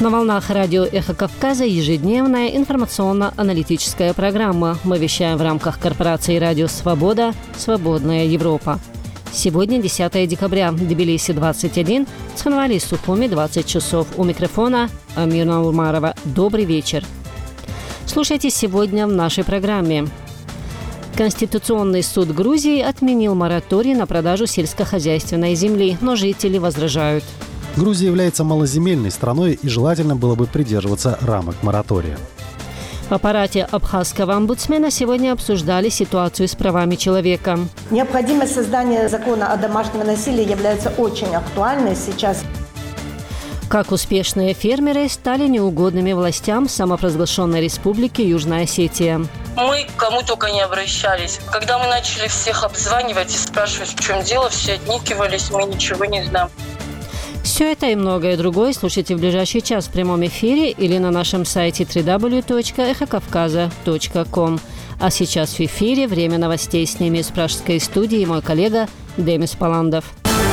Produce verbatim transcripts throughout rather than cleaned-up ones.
На волнах радио «Эхо Кавказа» ежедневная информационно-аналитическая программа. Мы вещаем в рамках корпорации «Радио Свобода. Свободная Европа». Сегодня десятое декабря, Тбилиси двадцать один, Цхинвали, Сухуми двадцать часов. У микрофона Амина Урмарова. Добрый вечер. Слушайте сегодня в нашей программе. Конституционный суд Грузии отменил мораторий на продажу сельскохозяйственной земли, но жители возражают. Грузия является малоземельной страной, и желательно было бы придерживаться рамок моратория. В аппарате абхазского омбудсмена сегодня обсуждали ситуацию с правами человека. Необходимость создания закона о домашнем насилии является очень актуальной сейчас. Как успешные фермеры стали неугодными властям самопровозглашенной республики Южная Осетия. Мы к кому только не обращались. Когда мы начали всех обзванивать и спрашивать, в чем дело, все отникивались, мы ничего не знаем. Все это и многое другое слушайте в ближайший час в прямом эфире или на нашем сайте дабл ю дабл ю дабл ю точка эхо кавказа точка ком. А сейчас в эфире время новостей. С ними из пражской студии мой коллега Демис Паландов.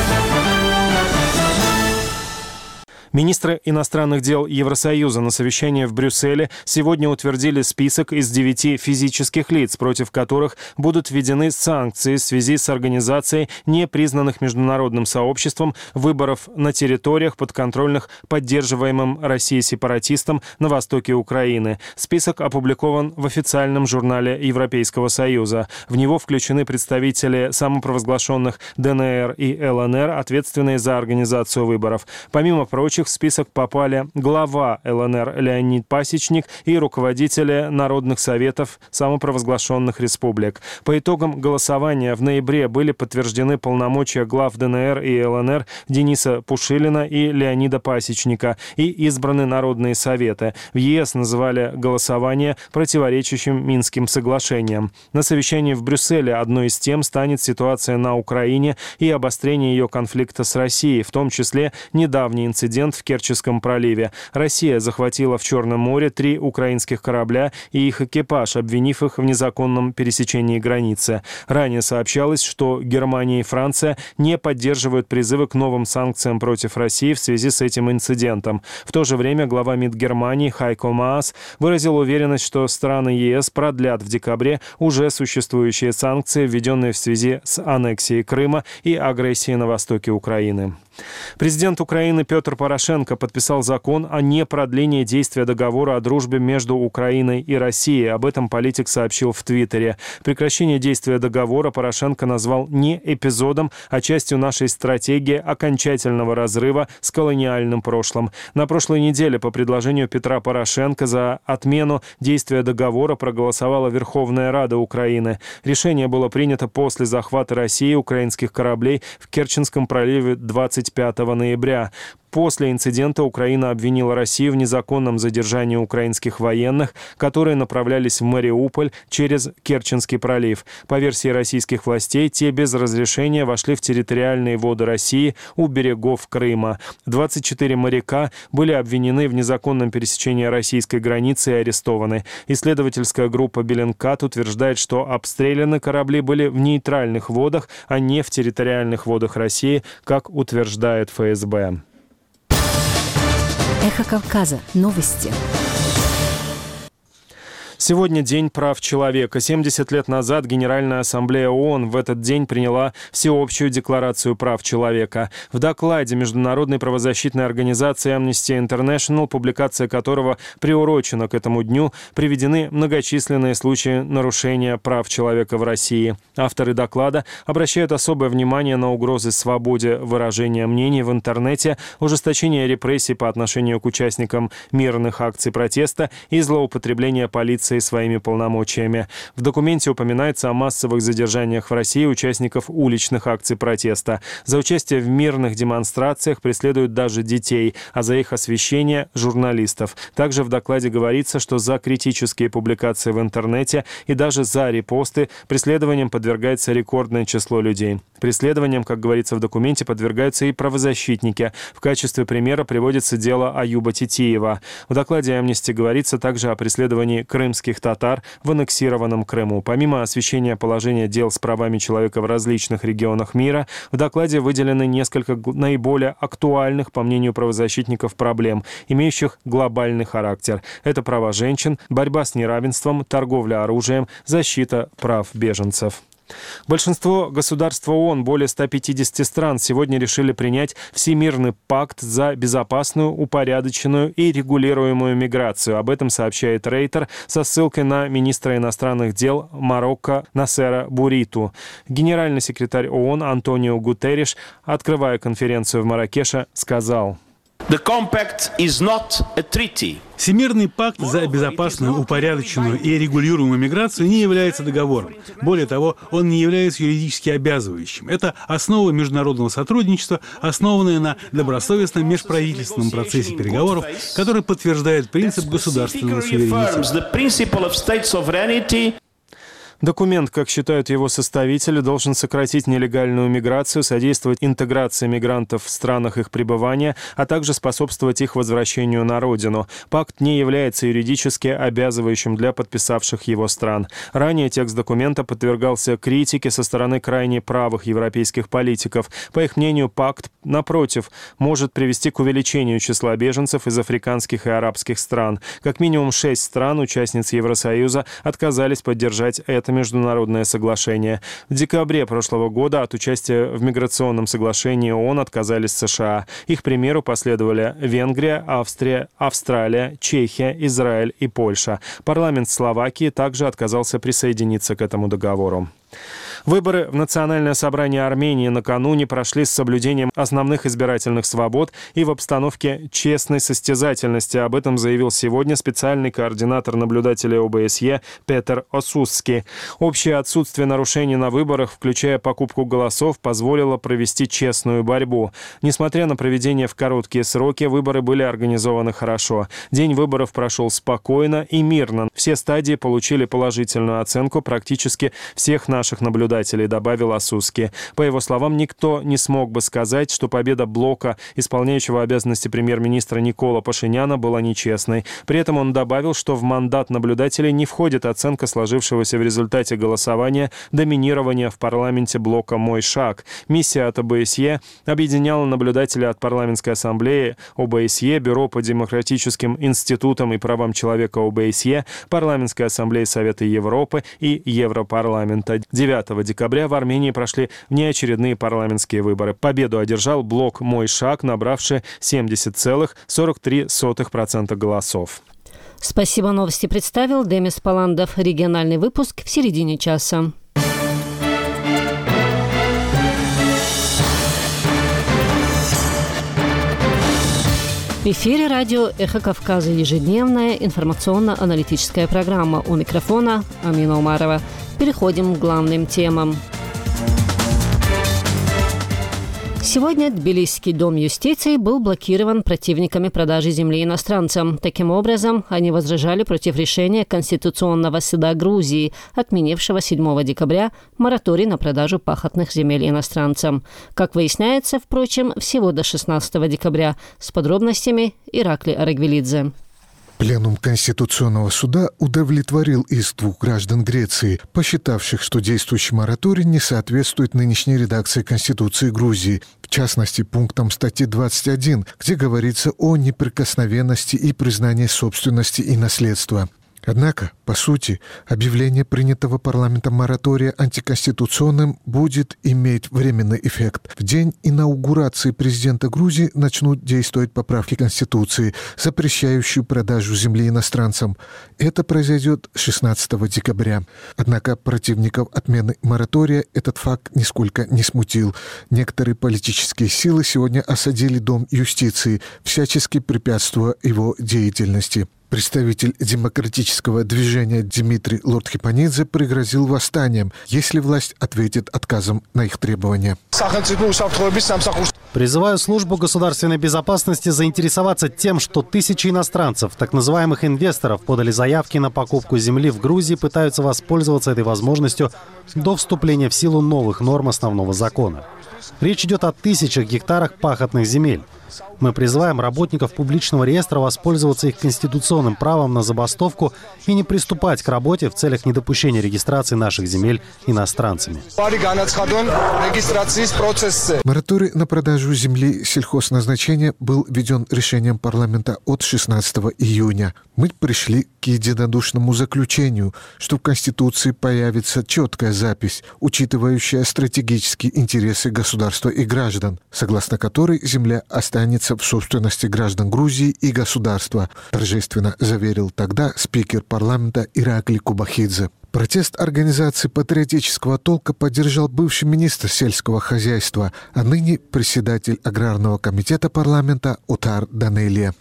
Министры иностранных дел Евросоюза на совещании в Брюсселе сегодня утвердили список из девяти физических лиц, против которых будут введены санкции в связи с организацией непризнанных международным сообществом выборов на территориях, подконтрольных поддерживаемым Россией сепаратистам на востоке Украины. Список опубликован в официальном журнале Европейского Союза. В него включены представители самопровозглашенных ДНР и ЛНР, ответственные за организацию выборов. Помимо прочих, в список попали глава ЛНР Леонид Пасечник и руководители народных советов самопровозглашенных республик. По итогам голосования в ноябре были подтверждены полномочия глав ДНР и ЛНР Дениса Пушилина и Леонида Пасечника и избраны народные советы. В ЕС называли голосование противоречащим Минским соглашениям. На совещании в Брюсселе одной из тем станет ситуация на Украине и обострение ее конфликта с Россией, в том числе недавний инцидент в Керченском проливе. Россия захватила в Черном море три украинских корабля и их экипаж, обвинив их в незаконном пересечении границы. Ранее сообщалось, что Германия и Франция не поддерживают призывы к новым санкциям против России в связи с этим инцидентом. В то же время глава МИД Германии Хайко Маас выразил уверенность, что страны ЕС продлят в декабре уже существующие санкции, введенные в связи с аннексией Крыма и агрессией на востоке Украины. Президент Украины Петр Порошенко подписал закон о непродлении действия договора о дружбе между Украиной и Россией. Об этом политик сообщил в Твиттере. Прекращение действия договора Порошенко назвал не эпизодом, а частью нашей стратегии окончательного разрыва с колониальным прошлым. На прошлой неделе по предложению Петра Порошенко за отмену действия договора проголосовала Верховная Рада Украины. Решение было принято после захвата России украинских кораблей в Керченском проливе двадцать пятого ноября. После инцидента Украина обвинила Россию в незаконном задержании украинских военных, которые направлялись в Мариуполь через Керченский пролив. По версии российских властей, те без разрешения вошли в территориальные воды России у берегов Крыма. двадцать четыре моряка были обвинены в незаконном пересечении российской границы и арестованы. Исследовательская группа «Беллинкат» утверждает, что обстреляны корабли были в нейтральных водах, а не в территориальных водах России, как утверждает ФСБ. Эхо Кавказа. Новости. Сегодня День прав человека. семьдесят лет назад Генеральная ассамблея ООН в этот день приняла всеобщую декларацию прав человека. В докладе Международной правозащитной организации Amnesty International, публикация которого приурочена к этому дню, приведены многочисленные случаи нарушения прав человека в России. Авторы доклада обращают особое внимание на угрозы свободе выражения мнений в интернете, ужесточение репрессий по отношению к участникам мирных акций протеста и злоупотребление полиции своими полномочиями. В документе упоминается о массовых задержаниях в России участников уличных акций протеста. За участие в мирных демонстрациях преследуют даже детей, а за их освещение – журналистов. Также в докладе говорится, что за критические публикации в интернете и даже за репосты преследованием подвергается рекордное число людей. Преследованиям, как говорится в документе, подвергаются и правозащитники. В качестве примера приводится дело Аюба Титиева. В докладе Amnesty говорится также о преследовании крымских крымских татар в аннексированном Крыму. Помимо освещения положения дел с правами человека в различных регионах мира, в докладе выделены несколько наиболее актуальных, по мнению правозащитников, проблем, имеющих глобальный характер. Это права женщин, борьба с неравенством, торговля оружием, защита прав беженцев. Большинство государств ООН, более ста пятидесяти стран, сегодня решили принять Всемирный пакт за безопасную, упорядоченную и регулируемую миграцию. Об этом сообщает Рейтер со ссылкой на министра иностранных дел Марокко Насера Буриту. Генеральный секретарь ООН Антонио Гутерриш, открывая конференцию в Марракеше, сказал: Всемирный пакт за безопасную, упорядоченную и регулируемую миграцию не является договором. Более того, он не является юридически обязывающим. Это основа международного сотрудничества, основанная на добросовестном межправительственном процессе переговоров, который подтверждает принцип государственного суверенитета. Документ, как считают его составители, должен сократить нелегальную миграцию, содействовать интеграции мигрантов в странах их пребывания, а также способствовать их возвращению на родину. Пакт не является юридически обязывающим для подписавших его стран. Ранее текст документа подвергался критике со стороны крайне правых европейских политиков. По их мнению, пакт, напротив, может привести к увеличению числа беженцев из африканских и арабских стран. Как минимум шесть стран, участниц Евросоюза, отказались поддержать это международное соглашение. В декабре прошлого года от участия в миграционном соглашении ООН отказались США. Их примеру последовали Венгрия, Австрия, Австралия, Чехия, Израиль и Польша. Парламент Словакии также отказался присоединиться к этому договору. Выборы в Национальное собрание Армении накануне прошли с соблюдением основных избирательных свобод и в обстановке честной состязательности. Об этом заявил сегодня специальный координатор наблюдателей ОБСЕ Петер Осусский. Общее отсутствие нарушений на выборах, включая покупку голосов, позволило провести честную борьбу. Несмотря на проведение в короткие сроки, выборы были организованы хорошо. День выборов прошел спокойно и мирно. Все стадии получили положительную оценку практически всех наших наблюдателей, добавил Осусский. По его словам, никто не смог бы сказать, что победа блока, исполняющего обязанности премьер-министра Никола Пашиняна, была нечестной. При этом он добавил, что в мандат наблюдателей не входит оценка сложившегося в результате голосования доминирования в парламенте блока «Мой шаг». Миссия от ОБСЕ объединяла наблюдателей от парламентской ассамблеи ОБСЕ, Бюро по демократическим институтам и правам человека ОБСЕ, парламентской ассамблеи Совета Европы и Европарламента. девятого декабря в Армении прошли внеочередные парламентские выборы. Победу одержал блок «Мой шаг», набравший семьдесят целых сорок три сотых процента голосов. Спасибо, новости представил Демис Паландов. Региональный выпуск в середине часа. В эфире радио «Эхо Кавказа», ежедневная информационно-аналитическая программа. У микрофона Амина Умарова. Переходим к главным темам. Сегодня Тбилисский дом юстиции был блокирован противниками продажи земли иностранцам. Таким образом, они возражали против решения Конституционного суда Грузии, отменившего седьмого декабря мораторий на продажу пахотных земель иностранцам. Как выясняется, впрочем, всего до шестнадцатого декабря. С подробностями Иракли Арагвелидзе. Пленум Конституционного суда удовлетворил иск двух граждан Греции, посчитавших, что действующий мораторий не соответствует нынешней редакции Конституции Грузии, в частности, пунктам статьи двадцать один, где говорится о неприкосновенности и признании собственности и наследства. Однако, по сути, объявление принятого парламентом моратория антиконституционным будет иметь временный эффект. В день инаугурации президента Грузии начнут действовать поправки Конституции, запрещающие продажу земли иностранцам. Это произойдет шестнадцатого декабря. Однако противников отмены моратория этот факт нисколько не смутил. Некоторые политические силы сегодня осадили Дом юстиции, всячески препятствуя его деятельности. Представитель демократического движения Дмитрий Лордхипанидзе пригрозил восстанием, если власть ответит отказом на их требования. Призываю службу государственной безопасности заинтересоваться тем, что тысячи иностранцев, так называемых инвесторов, подали заявки на покупку земли в Грузии, пытаются воспользоваться этой возможностью до вступления в силу новых норм основного закона. Речь идет о тысячах гектарах пахотных земель. Мы призываем работников публичного реестра воспользоваться их конституционным правом на забастовку и не приступать к работе в целях недопущения регистрации наших земель иностранцами. Мораторий на продажу земли сельхозназначения был введен решением парламента от шестнадцатого июня. Мы пришли к единодушному заключению, что в Конституции появится четкая запись, учитывающая стратегические интересы государства и граждан, согласно которой земля останется в собственности граждан Грузии и государства, торжественно заверил тогда спикер парламента Иракли Кубахидзе. Протест организации патриотического толка поддержал бывший министр сельского хозяйства, а ныне председатель аграрного комитета парламента Отар Данелия.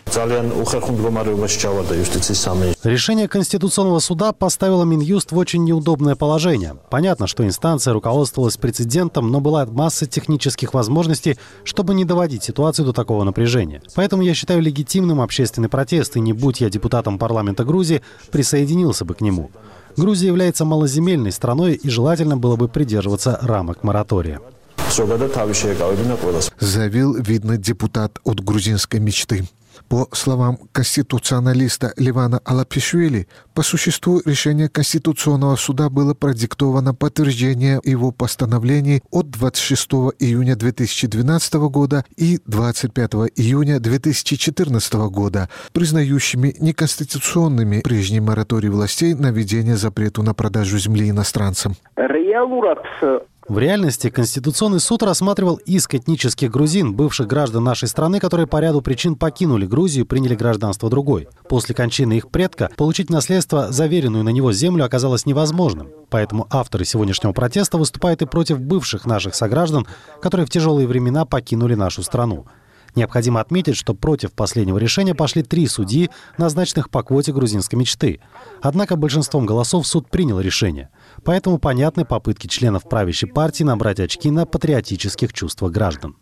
Решение Конституционного суда поставило Минюст в очень неудобное положение. Понятно, что инстанция руководствовалась прецедентом, но была масса технических возможностей, чтобы не доводить ситуацию до такого напряжения. Поэтому я считаю легитимным общественный протест, и не будь я депутатом парламента Грузии, присоединился бы к нему. Грузия является малоземельной страной, и желательно было бы придерживаться рамок моратория. Заявил видный депутат от грузинской мечты. По словам конституционалиста Левана Алапишвили, по существу решение Конституционного суда было продиктовано подтверждением его постановлений от двадцать шестого июня две тысячи двенадцатого года и двадцать пятого июня две тысячи четырнадцатого года, признающими неконституционными прежний мораторий властей на введение запрета на продажу земли иностранцам. В реальности Конституционный суд рассматривал иск этнических грузин, бывших граждан нашей страны, которые по ряду причин покинули Грузию и приняли гражданство другой. После кончины их предка получить наследство, заверенную на него землю, оказалось невозможным. Поэтому авторы сегодняшнего протеста выступают и против бывших наших сограждан, которые в тяжелые времена покинули нашу страну. Необходимо отметить, что против последнего решения пошли три судьи, назначенных по квоте грузинской мечты. Однако большинством голосов суд принял решение. Поэтому понятны попытки членов правящей партии набрать очки на патриотических чувствах граждан.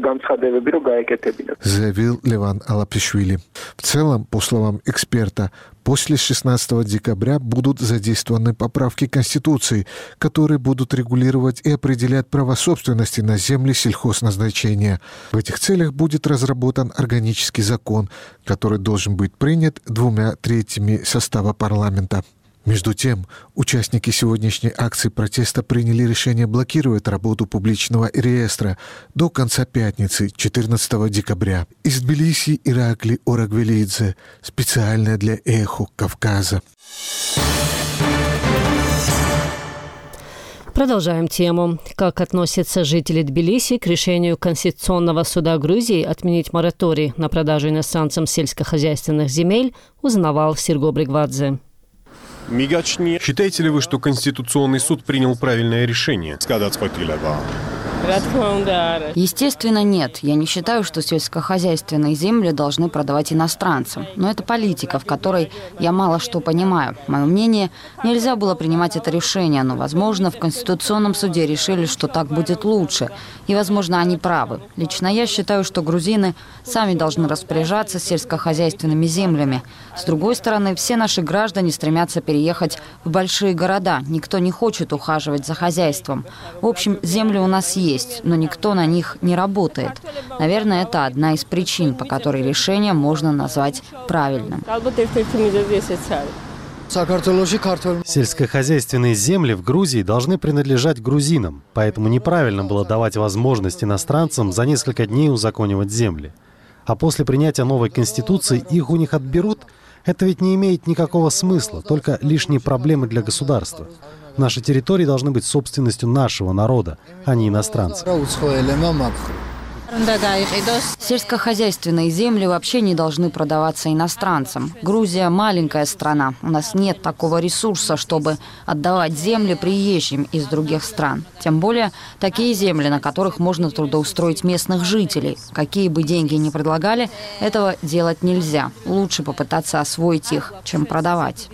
Заявил Леван Алапишвили. В целом, по словам эксперта, после шестнадцатого декабря будут задействованы поправки Конституции, которые будут регулировать и определять право собственности на земли сельхозназначения. В этих целях будет разработан органический закон, который должен быть принят двумя третьими состава парламента. Между тем, участники сегодняшней акции протеста приняли решение блокировать работу публичного реестра до конца пятницы, четырнадцатого декабря. Из Тбилиси Иракли Орагвелидзе, специально для «Эхо Кавказа». Продолжаем тему. Как относятся жители Тбилиси к решению Конституционного суда Грузии отменить мораторий на продажу иностранцам сельскохозяйственных земель, узнавал Серго Бригвадзе. Считаете ли вы, что Конституционный суд принял правильное решение? Естественно, нет. Я не считаю, что сельскохозяйственные земли должны продавать иностранцам. Но это политика, в которой я мало что понимаю. Мое мнение, нельзя было принимать это решение, но, возможно, в Конституционном суде решили, что так будет лучше. И, возможно, они правы. Лично я считаю, что грузины сами должны распоряжаться сельскохозяйственными землями. С другой стороны, все наши граждане стремятся переехать в большие города. Никто не хочет ухаживать за хозяйством. В общем, земли у нас есть. Есть, но никто на них не работает. Наверное, это одна из причин, по которой решение можно назвать правильным. Сельскохозяйственные земли в Грузии должны принадлежать грузинам, поэтому неправильно было давать возможность иностранцам за несколько дней узаконивать земли. А после принятия новой конституции их у них отберут? Это ведь не имеет никакого смысла, только лишние проблемы для государства. Наши территории должны быть собственностью нашего народа, а не иностранцев. Сельскохозяйственные земли вообще не должны продаваться иностранцам. Грузия – маленькая страна. У нас нет такого ресурса, чтобы отдавать земли приезжим из других стран. Тем более такие земли, на которых можно трудоустроить местных жителей. Какие бы деньги ни предлагали, этого делать нельзя. Лучше попытаться освоить их, чем продавать.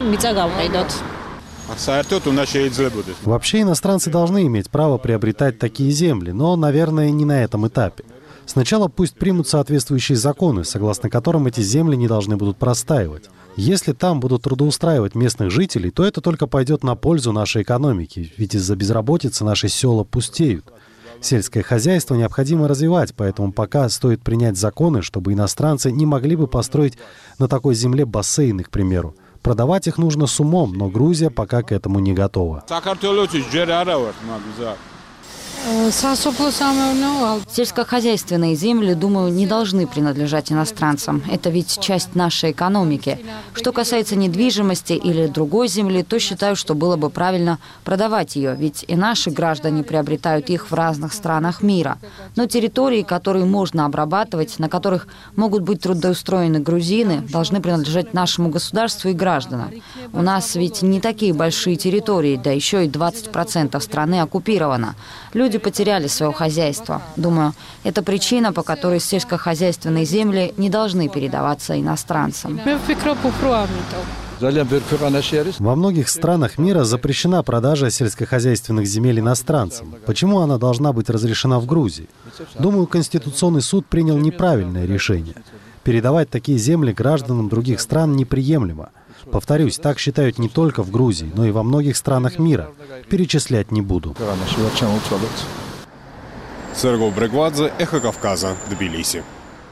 Вообще иностранцы должны иметь право приобретать такие земли, но, наверное, не на этом этапе. Сначала пусть примут соответствующие законы, согласно которым эти земли не должны будут простаивать. Если там будут трудоустраивать местных жителей, то это только пойдет на пользу нашей экономике, ведь из-за безработицы наши села пустеют. Сельское хозяйство необходимо развивать, поэтому пока стоит принять законы, чтобы иностранцы не могли бы построить на такой земле бассейны, к примеру. Продавать их нужно с умом, но Грузия пока к этому не готова. Сельскохозяйственные земли, думаю, не должны принадлежать иностранцам. Это ведь часть нашей экономики. Что касается недвижимости или другой земли, то считаю, что было бы правильно продавать ее, ведь и наши граждане приобретают их в разных странах мира. Но территории, которые можно обрабатывать, на которых могут быть трудоустроены грузины, должны принадлежать нашему государству и гражданам. У нас ведь не такие большие территории, да еще и двадцать процентов страны оккупировано. Люди потеряли свое хозяйство. Думаю, это причина, по которой сельскохозяйственные земли не должны передаваться иностранцам. Во многих странах мира запрещена продажа сельскохозяйственных земель иностранцам. Почему она должна быть разрешена в Грузии? Думаю, Конституционный суд принял неправильное решение. Передавать такие земли гражданам других стран неприемлемо. Повторюсь, так считают не только в Грузии, но и во многих странах мира. Перечислять не буду. Серго Брегвадзе, Эхо Кавказа, Тбилиси.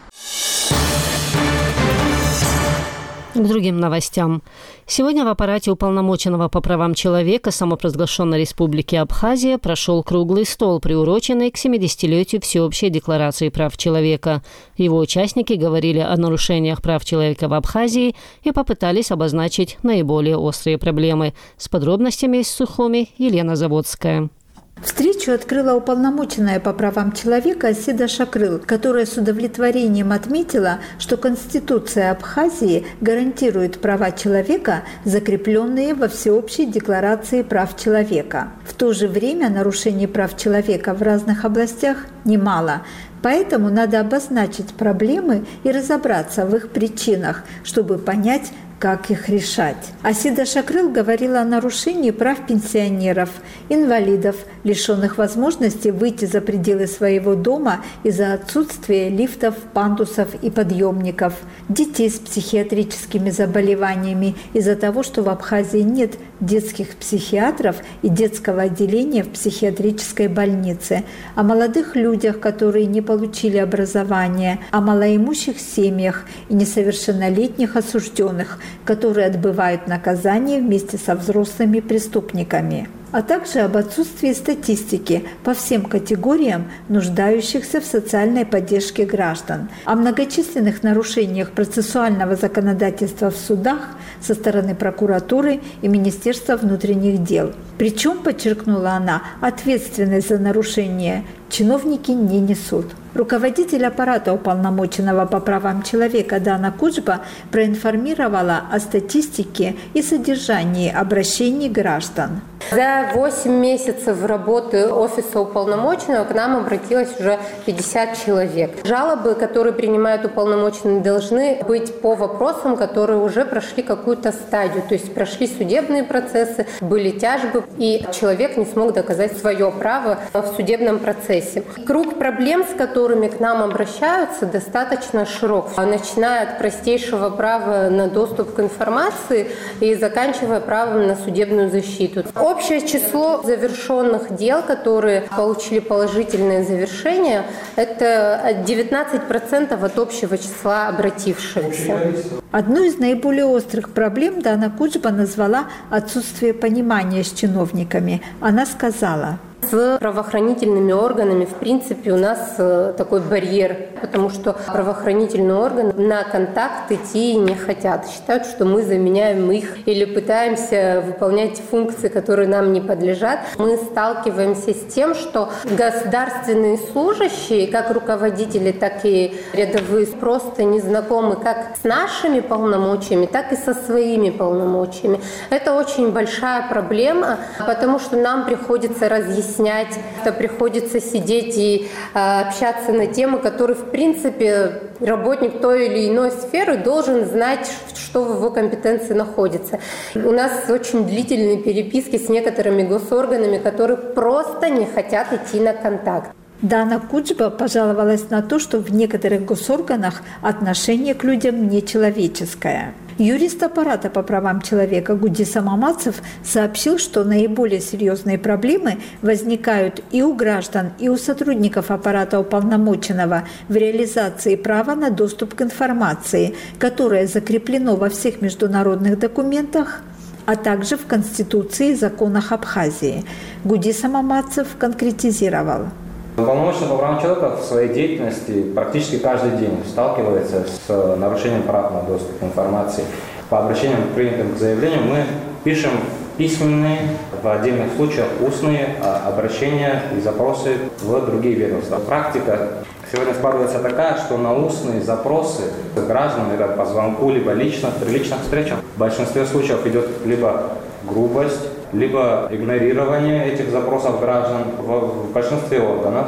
К другим новостям. Сегодня в аппарате уполномоченного по правам человека самопровозглашенной Республики Абхазия прошел круглый стол, приуроченный к семидесятилетию Всеобщей декларации прав человека. Его участники говорили о нарушениях прав человека в Абхазии и попытались обозначить наиболее острые проблемы. С подробностями из Сухуми Елена Заводская. Встречу открыла уполномоченная по правам человека Асида Шакрыл, которая с удовлетворением отметила, что Конституция Абхазии гарантирует права человека, закрепленные во Всеобщей декларации прав человека. В то же время нарушений прав человека в разных областях немало. Поэтому надо обозначить проблемы и разобраться в их причинах, чтобы понять, как их решать. Асида Шакрыл говорила о нарушении прав пенсионеров, инвалидов, лишенных возможности выйти за пределы своего дома из-за отсутствия лифтов, пандусов и подъемников, детей с психиатрическими заболеваниями из-за того, что в Абхазии нет детских психиатров и детского отделения в психиатрической больнице, о молодых людях, которые не получили образование, о малоимущих семьях и несовершеннолетних осужденных, которые отбывают наказание вместе со взрослыми преступниками, а также об отсутствии статистики по всем категориям нуждающихся в социальной поддержке граждан, о многочисленных нарушениях процессуального законодательства в судах со стороны прокуратуры и Министерства внутренних дел. Причем, подчеркнула она, ответственность за нарушение чиновники не несут. Руководитель аппарата уполномоченного по правам человека Дана Куджба проинформировала о статистике и содержании обращений граждан. За восемь месяцев работы офиса уполномоченного к нам обратилось уже пятьдесят человек. Жалобы, которые принимают уполномоченные, должны быть по вопросам, которые уже прошли какую-то стадию, то есть прошли судебные процессы, были тяжбы, и человек не смог доказать свое право в судебном процессе. Круг проблем, с которыми к нам обращаются, достаточно широк, начиная от простейшего права на доступ к информации и заканчивая правом на судебную защиту. Общее число завершенных дел, которые получили положительное завершение, это девятнадцать процентов от общего числа обратившихся. Одну из наиболее острых проблем Дана Куджба назвала отсутствие понимания с чиновниками. Она сказала: с правоохранительными органами, в принципе, у нас такой барьер, потому что правоохранительные органы на контакт идти не хотят. Считают, что мы заменяем их или пытаемся выполнять функции, которые нам не подлежат. Мы сталкиваемся с тем, что государственные служащие, как руководители, так и рядовые, просто не знакомы как с нашими полномочиями, так и со своими полномочиями. Это очень большая проблема, потому что нам приходится разъяснять, то приходится сидеть и э, общаться на темы, которые, в принципе, работник той или иной сферы должен знать, что в его компетенции находится. У нас очень длительные переписки с некоторыми госорганами, которые просто не хотят идти на контакт. Дана Куджба пожаловалась на то, что в некоторых госорганах отношение к людям нечеловеческое. Юрист аппарата по правам человека Гудиса Мамацев сообщил, что наиболее серьезные проблемы возникают и у граждан, и у сотрудников аппарата уполномоченного в реализации права на доступ к информации, которое закреплено во всех международных документах, а также в Конституции и законах Абхазии. Гудис Мамацев конкретизировал. Уполномоченный по правам человека в своей деятельности практически каждый день сталкивается с нарушением прав на доступ к информации. По обращениям, принятым к заявлению, мы пишем письменные, в отдельных случаях устные обращения и запросы в другие ведомства. Практика сегодня складывается такая, что на устные запросы граждан, либо по звонку, либо лично, при личных встречах, в большинстве случаев идет либо грубость, либо игнорирование этих запросов граждан в, в большинстве органов.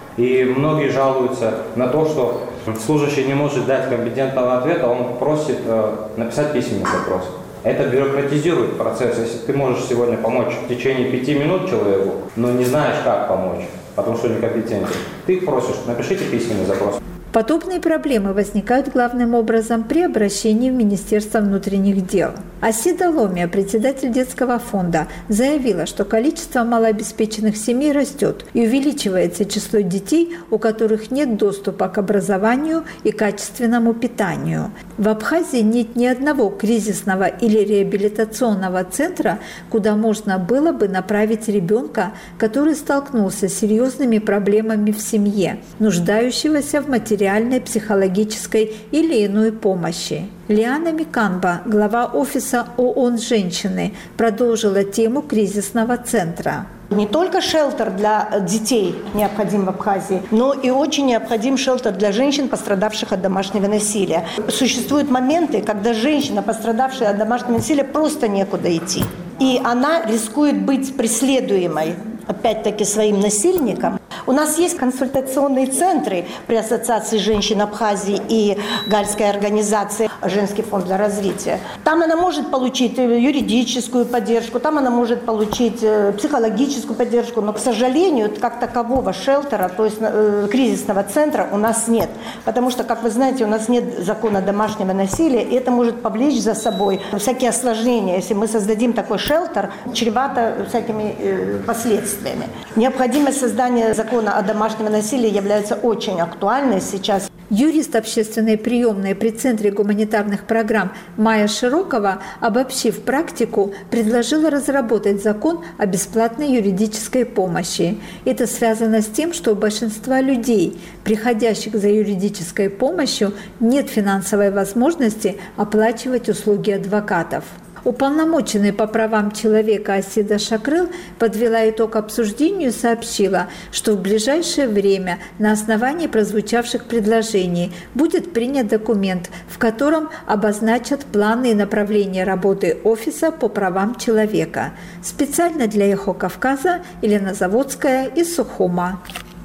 И многие жалуются на то, что служащий не может дать компетентного ответа, он просит э, написать письменный запрос. Это бюрократизирует процесс. Если ты можешь сегодня помочь в течение пяти минут человеку, но не знаешь, как помочь, потому что некомпетентен, ты просишь, напишите письменный запрос. Подобные проблемы возникают главным образом при обращении в Министерство внутренних дел. Асида Ломия, председатель детского фонда, заявила, что количество малообеспеченных семей растет и увеличивается число детей, у которых нет доступа к образованию и качественному питанию. В Абхазии нет ни одного кризисного или реабилитационного центра, куда можно было бы направить ребенка, который столкнулся с серьезными проблемами в семье, нуждающегося в материальной, психологической или иной помощи. Лиана Миканба, глава офиса ООН «Женщины», продолжила тему кризисного центра. Не только шелтер для детей необходим в Абхазии, но и очень необходим шелтер для женщин, пострадавших от домашнего насилия. Существуют моменты, когда женщина, пострадавшая от домашнего насилия, просто некуда идти. И она рискует быть преследуемой, опять-таки, своим насильником. У нас есть консультационные центры при Ассоциации женщин Абхазии и Гальской организации «Женский фонд для развития». Там она может получить юридическую поддержку, там она может получить психологическую поддержку, но, к сожалению, как такового шелтера, то есть кризисного центра у нас нет. Потому что, как вы знаете, у нас нет закона домашнего насилия, и это может повлечь за собой всякие осложнения. Если мы создадим такой шелтер, чревато всякими последствиями. Необходимость создания закона о домашнем насилии является очень актуальной сейчас. Юрист общественной приемной при Центре гуманитарных программ Майя Широкова, обобщив практику, предложила разработать закон о бесплатной юридической помощи. Это связано с тем, что у большинства людей, приходящих за юридической помощью, нет финансовой возможности оплачивать услуги адвокатов. Уполномоченный по правам человека Асида Шакрыл подвела итог обсуждению и сообщила, что в ближайшее время на основании прозвучавших предложений будет принят документ, в котором обозначат планы и направления работы офиса по правам человека. Специально для «Эхо Кавказа» Елена Заводская из Сухума.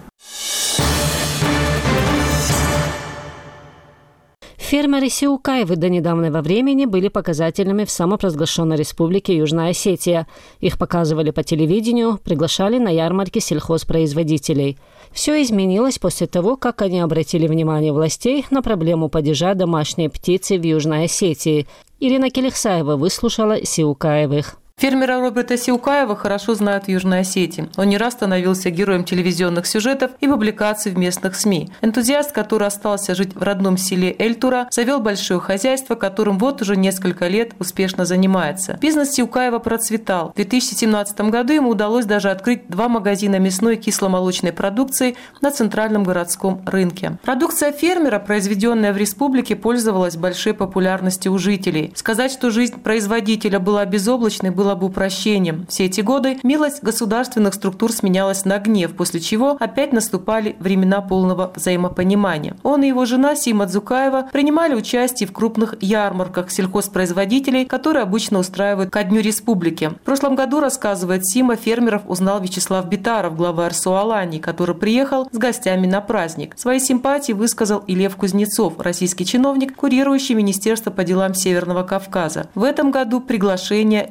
Фермеры Сиукаевы до недавнего времени были показательными в самопровозглашенной республике Южная Осетия. Их показывали по телевидению, приглашали на ярмарки сельхозпроизводителей. Все изменилось после того, как они обратили внимание властей на проблему падежа домашней птицы в Южной Осетии. Ирина Келихсаева выслушала Сиукаевых. Фермера Роберта Сиукаева хорошо знают в Южной Осетии. Он не раз становился героем телевизионных сюжетов и публикаций в местных СМИ. Энтузиаст, который остался жить в родном селе Эльтура, завел большое хозяйство, которым вот уже несколько лет успешно занимается. Бизнес Сиукаева процветал. В две тысячи семнадцатом году ему удалось даже открыть два магазина мясной и кисломолочной продукции на центральном городском рынке. Продукция фермера, произведенная в республике, пользовалась большой популярностью у жителей. Сказать, что жизнь производителя была безоблачной, было было бы упрощением. Все эти годы милость государственных структур сменялась на гнев, после чего опять наступали времена полного взаимопонимания. Он и его жена Сима Дзукаева принимали участие в крупных ярмарках сельхозпроизводителей, которые обычно устраивают ко Дню Республики. В прошлом году, рассказывает Сима, фермеров узнал Вячеслав Битаров, глава эр эс о Алании, который приехал с гостями на праздник. Свои симпатии высказал и Лев Кузнецов, российский чиновник, курирующий Министерство по делам Северного Кавказа. В этом году приглашение не последовало.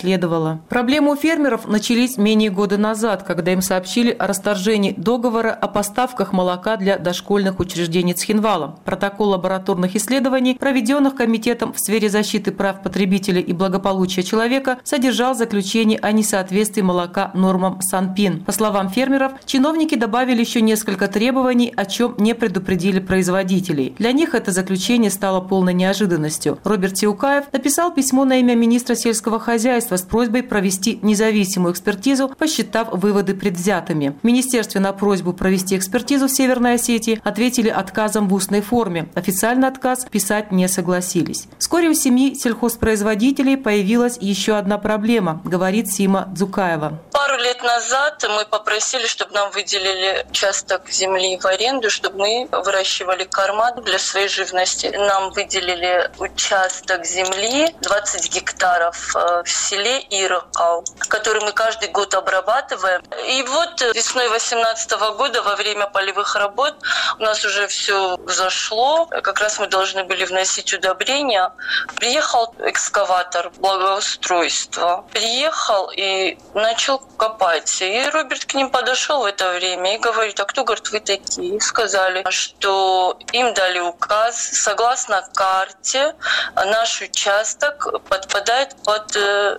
следовало. Проблемы у фермеров начались менее года назад, когда им сообщили о расторжении договора о поставках молока для дошкольных учреждений Цхинвала. Протокол лабораторных исследований, проведенных Комитетом в сфере защиты прав потребителей и благополучия человека, содержал заключение о несоответствии молока нормам Санпин. По словам фермеров, чиновники добавили еще несколько требований, о чем не предупредили производителей. Для них это заключение стало полной неожиданностью. Роберт Тиукаев написал письмо на имя министра сельского хозяйства с просьбой провести независимую экспертизу, посчитав выводы предвзятыми. В министерстве на просьбу провести экспертизу в Северной Осетии ответили отказом в устной форме. Официально отказ писать не согласились. Вскоре у семьи сельхозпроизводителей появилась еще одна проблема, говорит Сима Дзукаева. Пару лет назад мы попросили, чтобы нам выделили участок земли в аренду, чтобы мы выращивали корма для своей живности. Нам выделили участок земли двадцать гектаров в селе Иракау, который мы каждый год обрабатываем. И вот весной две тысячи восемнадцатого года во время полевых работ у нас уже все взошло. Как раз мы должны были вносить удобрения. Приехал экскаватор благоустройства. Приехал и начал копать. И Роберт к ним подошел в это время и говорит: а кто, говорит, вы такие? И сказали, что им дали указ, согласно карте наш участок подпадает под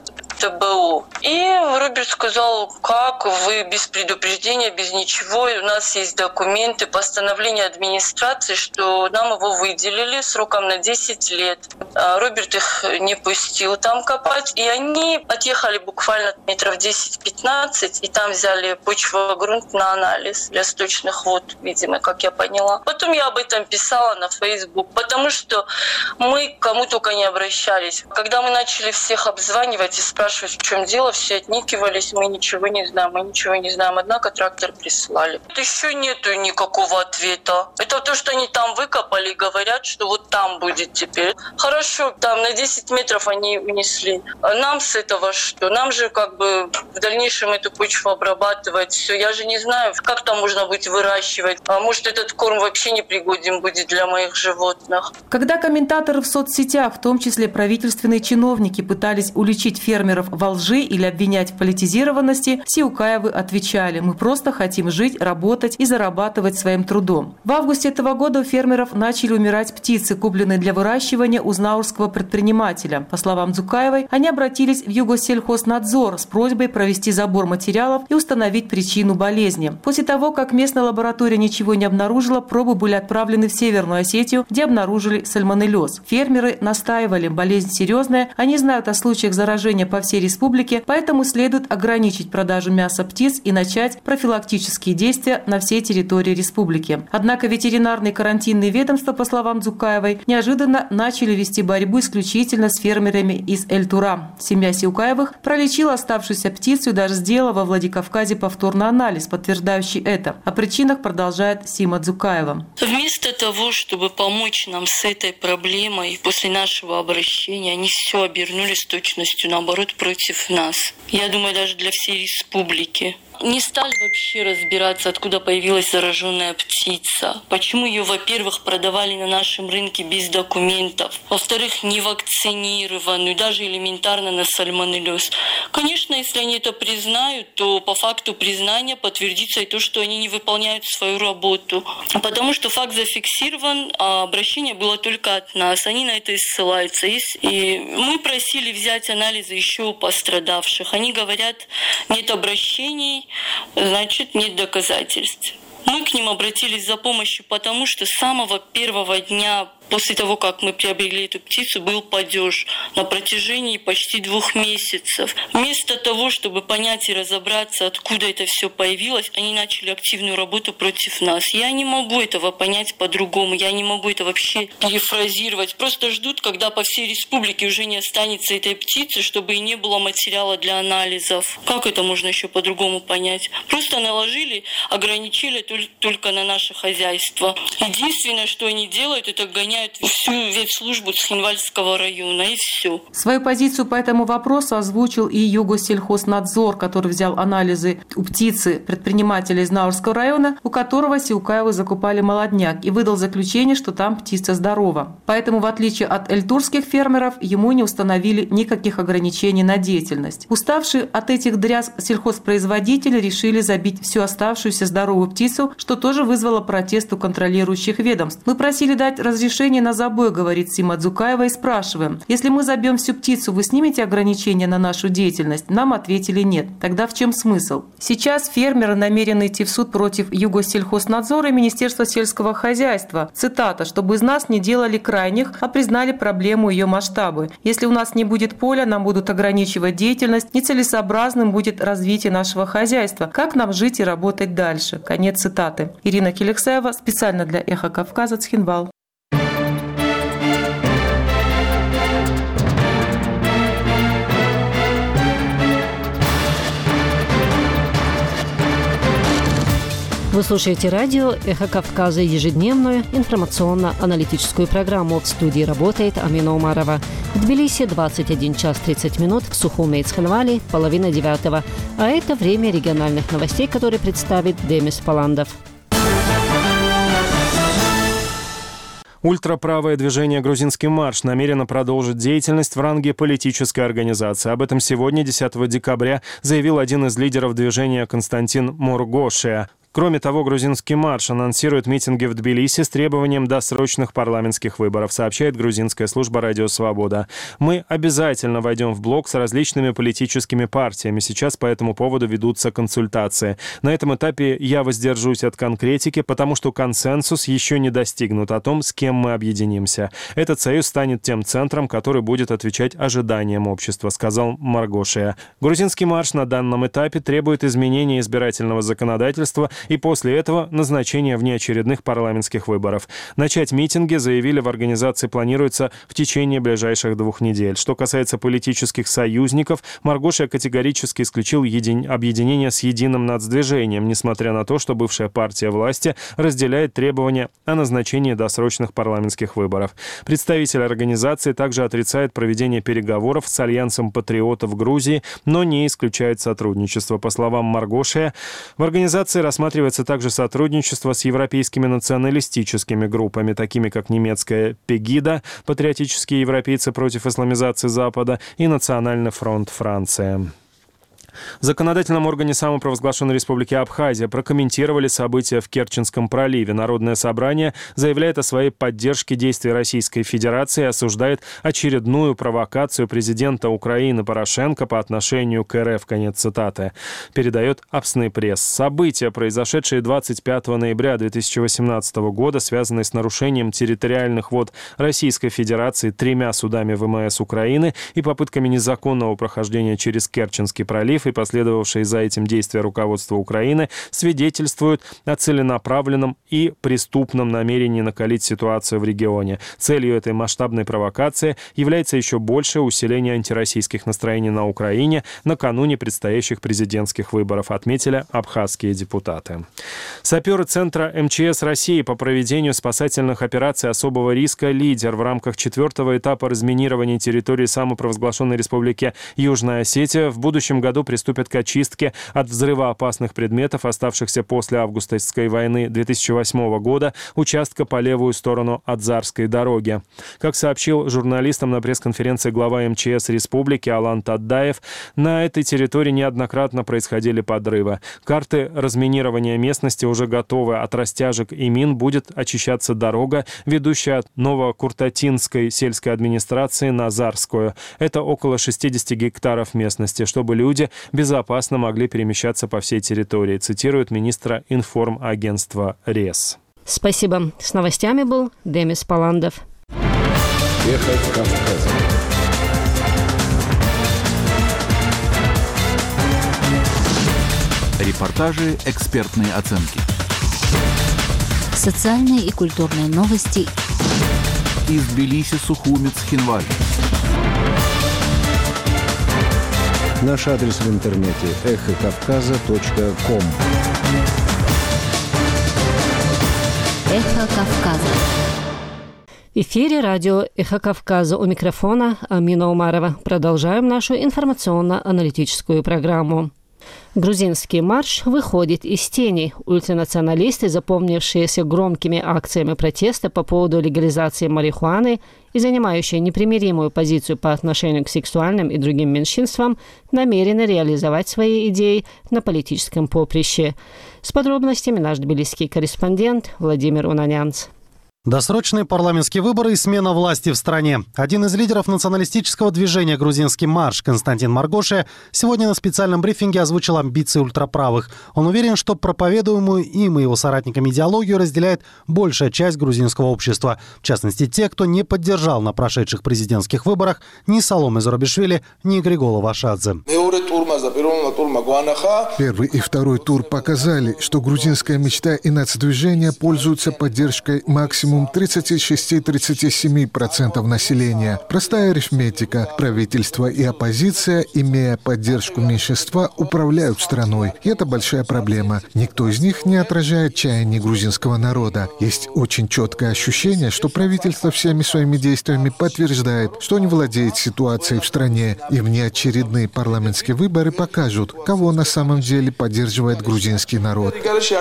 ТБУ. И Роберт сказал: как вы без предупреждения, без ничего, у нас есть документы, постановление администрации, что нам его выделили сроком на десять лет. Роберт их не пустил там копать, и они отъехали буквально метров десять-пятнадцать, и там взяли почвогрунт на анализ для сточных вод, видимо, как я поняла. Потом я об этом писала на Facebook, потому что мы к кому только не обращались. Когда мы начали всех обзванивать и спрашивать, в чем дело, все отникивались, мы ничего не знаем, мы ничего не знаем, однако трактор прислали. Еще нету никакого ответа. Это то, что они там выкопали и говорят, что вот там будет теперь. Хорошо, там на десять метров они унесли. А нам с этого что? Нам же как бы в дальнейшем эту почву обрабатывать. Все, я же не знаю, как там можно будет выращивать. А может, этот корм вообще непригоден будет для моих животных. Когда комментаторы в соцсетях, в том числе правительственные чиновники, пытались уличить фермеров во лжи или обвинять в политизированности, Сиукаевы отвечали: мы просто хотим жить, работать и зарабатывать своим трудом. В августе этого года у фермеров начали умирать птицы, купленные для выращивания у знаурского предпринимателя. По словам Дзукаевой, они обратились в Югосельхознадзор с просьбой провести забор материалов и установить причину болезни. После того, как местная лаборатория ничего не обнаружила, пробы были отправлены в Северную Осетию, где обнаружили сальмонеллез. Фермеры настаивали: болезнь серьезная, они знают о случаях заражения по всей республике, поэтому следует ограничить продажу мяса птиц и начать профилактические действия на всей территории республики. Однако ветеринарные карантинные ведомства, по словам Дзукаевой, неожиданно начали вести борьбу исключительно с фермерами из Эль-Тура. Семья Сиукаевых пролечила оставшуюся птицу и даже сделала во Владикавказе повторный анализ, подтверждающий это. О причинах продолжает Сима Дзукаева. Вместо того, чтобы помочь нам с этой проблемой, после нашего обращения они все обернули с точностью наоборот против нас. Я думаю, даже для всей республики. Не стали вообще разбираться, откуда появилась зараженная птица. Почему ее, во-первых, продавали на нашем рынке без документов. Во-вторых, не вакцинированную, даже элементарно на сальмонеллез. Конечно, если они это признают, то по факту признания подтвердится и то, что они не выполняют свою работу. Потому что факт зафиксирован, а обращение было только от нас. Они на это и ссылаются. И мы просили взять анализы еще у пострадавших. Они говорят, нет обращений, значит, нет доказательств. Мы к ним обратились за помощью, потому что с самого первого дня после того, как мы приобрели эту птицу, был падеж на протяжении почти двух месяцев. Вместо того, чтобы понять и разобраться, откуда это все появилось, они начали активную работу против нас. Я не могу этого понять по-другому, я не могу это вообще перефразировать. Просто ждут, когда по всей республике уже не останется этой птицы, чтобы и не было материала для анализов. Как это можно еще по-другому понять? Просто наложили, ограничили только на наше хозяйство. Единственное, что они делают, это гонять выполняют всю ветслужбу Цхинвальского района, и все. Свою позицию по этому вопросу озвучил и Югосельхознадзор, который взял анализы у птицы предпринимателя из Наурского района, у которого сиукаевы закупали молодняк, и выдал заключение, что там птица здорова. Поэтому, в отличие от эльтурских фермеров, ему не установили никаких ограничений на деятельность. Уставшие от этих дрязг сельхозпроизводители решили забить всю оставшуюся здоровую птицу, что тоже вызвало протест у контролирующих ведомств. Мы просили дать разрешение на забой, говорит Сима Дзукаева, и спрашиваем: если мы забьем всю птицу, вы снимете ограничения на нашу деятельность? Нам ответили нет. Тогда в чем смысл? Сейчас фермеры намерены идти в суд против Югосельхознадзора и Министерства сельского хозяйства. Цитата: чтобы из нас не делали крайних, а признали проблему ее масштабы. Если у нас не будет поля, нам будут ограничивать деятельность, нецелесообразным будет развитие нашего хозяйства. Как нам жить и работать дальше? Конец цитаты. Ирина Келексаева, специально для «Эхо Кавказа», Цхинвал. Вы слушаете радио «Эхо Кавказа», ежедневную информационно-аналитическую программу. В студии работает Амина Умарова. В Тбилиси двадцать один час тридцать минут, в Сухуме и Цхинвале половина девятого. А это время региональных новостей, которые представит Демис Паландов. Ультраправое движение «Грузинский марш» намерено продолжить деятельность в ранге политической организации. Об этом сегодня, десятого декабря, заявил один из лидеров движения Константин Моргошия. Кроме того, «Грузинский марш» анонсирует митинги в Тбилиси с требованием досрочных парламентских выборов, сообщает грузинская служба «Радио Свобода». «Мы обязательно войдем в блок с различными политическими партиями. Сейчас по этому поводу ведутся консультации. На этом этапе я воздержусь от конкретики, потому что консенсус еще не достигнут о том, с кем мы объединимся. Этот союз станет тем центром, который будет отвечать ожиданиям общества», сказал Моргошия. «Грузинский марш» на данном этапе требует изменения избирательного законодательства и после этого назначения внеочередных парламентских выборов. Начать митинги, заявили в организации, планируется в течение ближайших двух недель. Что касается политических союзников, Моргошия категорически исключил един... объединение с единым нацдвижением, несмотря на то, что бывшая партия власти разделяет требования о назначении досрочных парламентских выборов. Представитель организации также отрицает проведение переговоров с Альянсом патриотов Грузии, но не исключает сотрудничество. По словам Моргошия, в организации рассматривается Рассматривается также сотрудничество с европейскими националистическими группами, такими как немецкая Пегида, патриотические европейцы против исламизации Запада, и Национальный фронт Франции. В законодательном органе самопровозглашенной республики Абхазия прокомментировали события в Керченском проливе. Народное собрание заявляет о своей поддержке действий Российской Федерации и осуждает очередную провокацию президента Украины Порошенко по отношению к РФ. Конец цитаты. Передает Апсны пресс. События, произошедшие двадцать пятого ноября две тысячи восемнадцатого года, связанные с нарушением территориальных вод Российской Федерации тремя судами ВМС Украины и попытками незаконного прохождения через Керченский пролив и последовавшие за этим действия руководства Украины, свидетельствуют о целенаправленном и преступном намерении накалить ситуацию в регионе. Целью этой масштабной провокации является еще большее усиление антироссийских настроений на Украине накануне предстоящих президентских выборов, отметили абхазские депутаты. Саперы Центра эм че эс России по проведению спасательных операций особого риска «Лидер» в рамках четвертого этапа разминирования территории самопровозглашенной республики Южная Осетия в будущем году приступят к очистке от взрывоопасных предметов, оставшихся после августовской войны две тысячи восьмого года, участка по левую сторону от Зарской дороги. Как сообщил журналистам на пресс-конференции глава эм че эс республики Алан Таддаев, на этой территории неоднократно происходили подрывы. Карты разминирования местности уже готовы. От растяжек и мин будет очищаться дорога, ведущая от Новокуртатинской сельской администрации на Зарскую. Это около шестьдесят гектаров местности, чтобы люди безопасно могли перемещаться по всей территории, цитирует министра информагентства РЕС. Спасибо. С новостями был Демис Паландов. Эхо Кавказа. Репортажи, экспертные оценки. Социальные и культурные новости. Из Тбилиси, Сухуми, Цхинвале. Наш адрес в интернете эхо кавказа точка ком. Эхо Кавказа. эфире радио «Эхо Кавказа». У микрофона Амина Умарова. Продолжаем нашу информационно-аналитическую программу. Грузинский марш выходит из тени. Ультранационалисты, запомнившиеся громкими акциями протеста по поводу легализации марихуаны и занимающие непримиримую позицию по отношению к сексуальным и другим меньшинствам, намерены реализовать свои идеи на политическом поприще. С подробностями наш тбилисский корреспондент Владимир Унанянц. Досрочные парламентские выборы и смена власти в стране. Один из лидеров националистического движения «Грузинский марш» Константин Маргоше сегодня на специальном брифинге озвучил амбиции ультраправых. Он уверен, что проповедуемую им и его соратниками идеологию разделяет большая часть грузинского общества. В частности, те, кто не поддержал на прошедших президентских выборах ни Саломе Зурабишвили, ни Григола Вашадзе. Первый и второй тур показали, что грузинская мечта и нацдвижение пользуются поддержкой максимум тридцать шесть - тридцать семь процентов населения. Простая арифметика. Правительство и оппозиция, имея поддержку меньшинства, управляют страной. И это большая проблема. Никто из них не отражает чаяний грузинского народа. Есть очень четкое ощущение, что правительство всеми своими действиями подтверждает, что не владеет ситуацией в стране. И внеочередные парламентские выборы покажут, кого на самом деле поддерживает грузинский народ.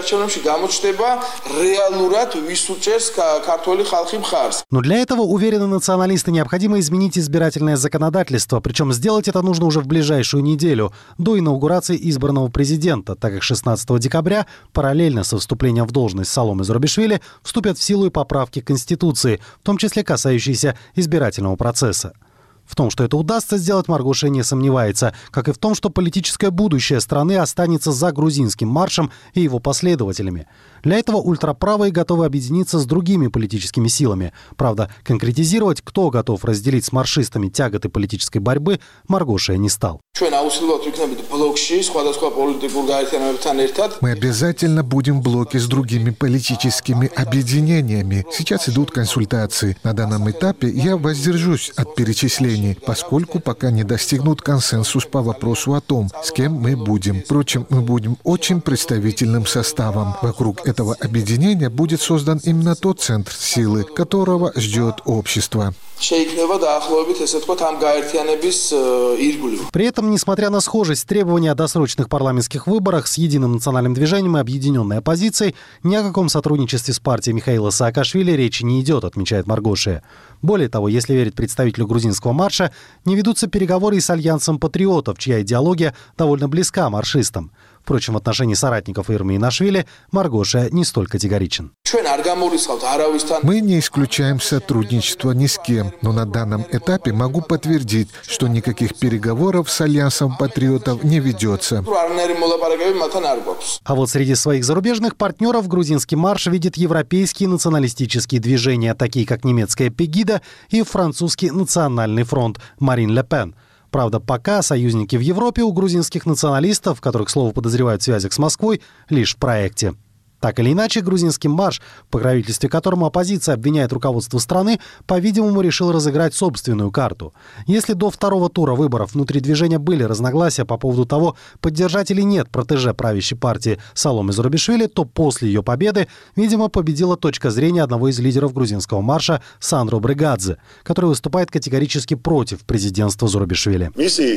Но для этого, уверены националисты, необходимо изменить избирательное законодательство. Причем сделать это нужно уже в ближайшую неделю, до инаугурации избранного президента, так как шестнадцатого декабря, параллельно со вступлением в должность Саломе Зурабишвили, вступят в силу и поправки к Конституции, в том числе касающиеся избирательного процесса. В том, что это удастся сделать, Маргоше не сомневается, как и в том, что политическое будущее страны останется за грузинским маршем и его последователями. Для этого ультраправые готовы объединиться с другими политическими силами. Правда, конкретизировать, кто готов разделить с маршистами тяготы политической борьбы, Маргоше не стал. Мы обязательно будем в блоке с другими политическими объединениями. Сейчас идут консультации. На данном этапе я воздержусь от перечислений, поскольку пока не достигнут консенсус по вопросу о том, с кем мы будем. Впрочем, мы будем очень представительным составом. Вокруг этого объединения будет создан именно тот центр силы, которого ждет общество. При этом, несмотря на схожесть требований о досрочных парламентских выборах с Единым национальным движением и объединенной оппозицией, ни о каком сотрудничестве с партией Михаила Саакашвили речи не идет, отмечает Маргоше. Более того, если верить представителю грузинского марша, не ведутся переговоры и с Альянсом патриотов, чья идеология довольно близка маршистам. Впрочем, в отношении соратников Ирмы Инашвили Маргоше не столь категоричен. Мы не исключаем сотрудничество ни с кем, но на данном этапе могу подтвердить, что никаких переговоров с Альянсом патриотов не ведется. А вот среди своих зарубежных партнеров грузинский марш видит европейские националистические движения, такие как немецкая Пегида и французский национальный фронт Марин Ле Пен. Правда, пока союзники в Европе у грузинских националистов, которых, к слову, подозревают в связях с Москвой, лишь в проекте. Так или иначе, грузинский марш, в покровительстве которому оппозиция обвиняет руководство страны, по-видимому, решил разыграть собственную карту. Если до второго тура выборов внутри движения были разногласия по поводу того, поддержать или нет протеже правящей партии Саломе Зурабишвили, то после ее победы, видимо, победила точка зрения одного из лидеров грузинского марша Сандро Бригадзе, который выступает категорически против президентства Зурабишвили.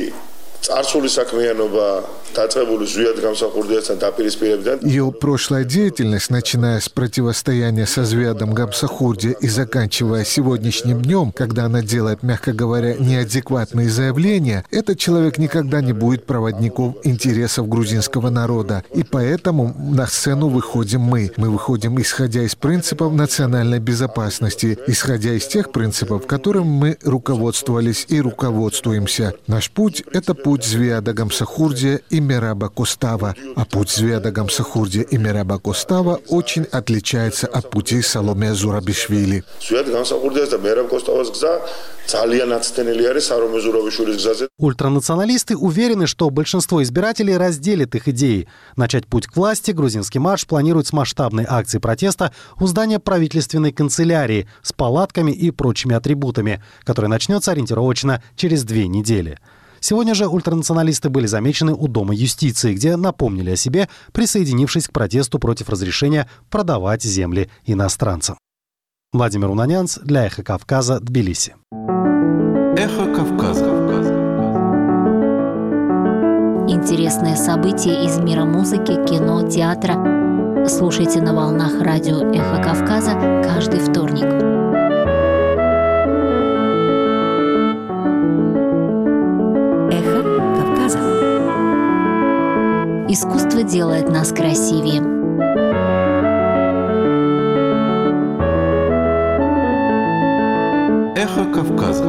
Ее прошлая деятельность, начиная с противостояния со Звиадом Гамсахурди и заканчивая сегодняшним днем, когда она делает, мягко говоря, неадекватные заявления, этот человек никогда не будет проводником интересов грузинского народа. И поэтому на сцену выходим мы. Мы выходим, исходя из принципов национальной безопасности, исходя из тех принципов, которым мы руководствовались и руководствуемся. Наш путь — это путь Звиада Гамсахурди и Мераба Костава. А путь Звиада Гамсахурди и Мераба Костава очень отличается от пути Саломе Зурабишвили. Ультранационалисты уверены, что большинство избирателей разделит их идеи. Начать путь к власти грузинский марш планирует с масштабной акцией протеста у здания правительственной канцелярии с палатками и прочими атрибутами, которая начнется ориентировочно через две недели. Сегодня же ультранационалисты были замечены у Дома юстиции, где напомнили о себе, присоединившись к протесту против разрешения продавать земли иностранцам. Владимир Унанянц для «Эхо Кавказа», Тбилиси. Эхо Кавказа. Интересные события из мира музыки, кино, театра. Слушайте на волнах радио «Эхо Кавказа» каждый вторник. «Эхо Кавказа». Искусство делает нас красивее. Эхо Кавказа.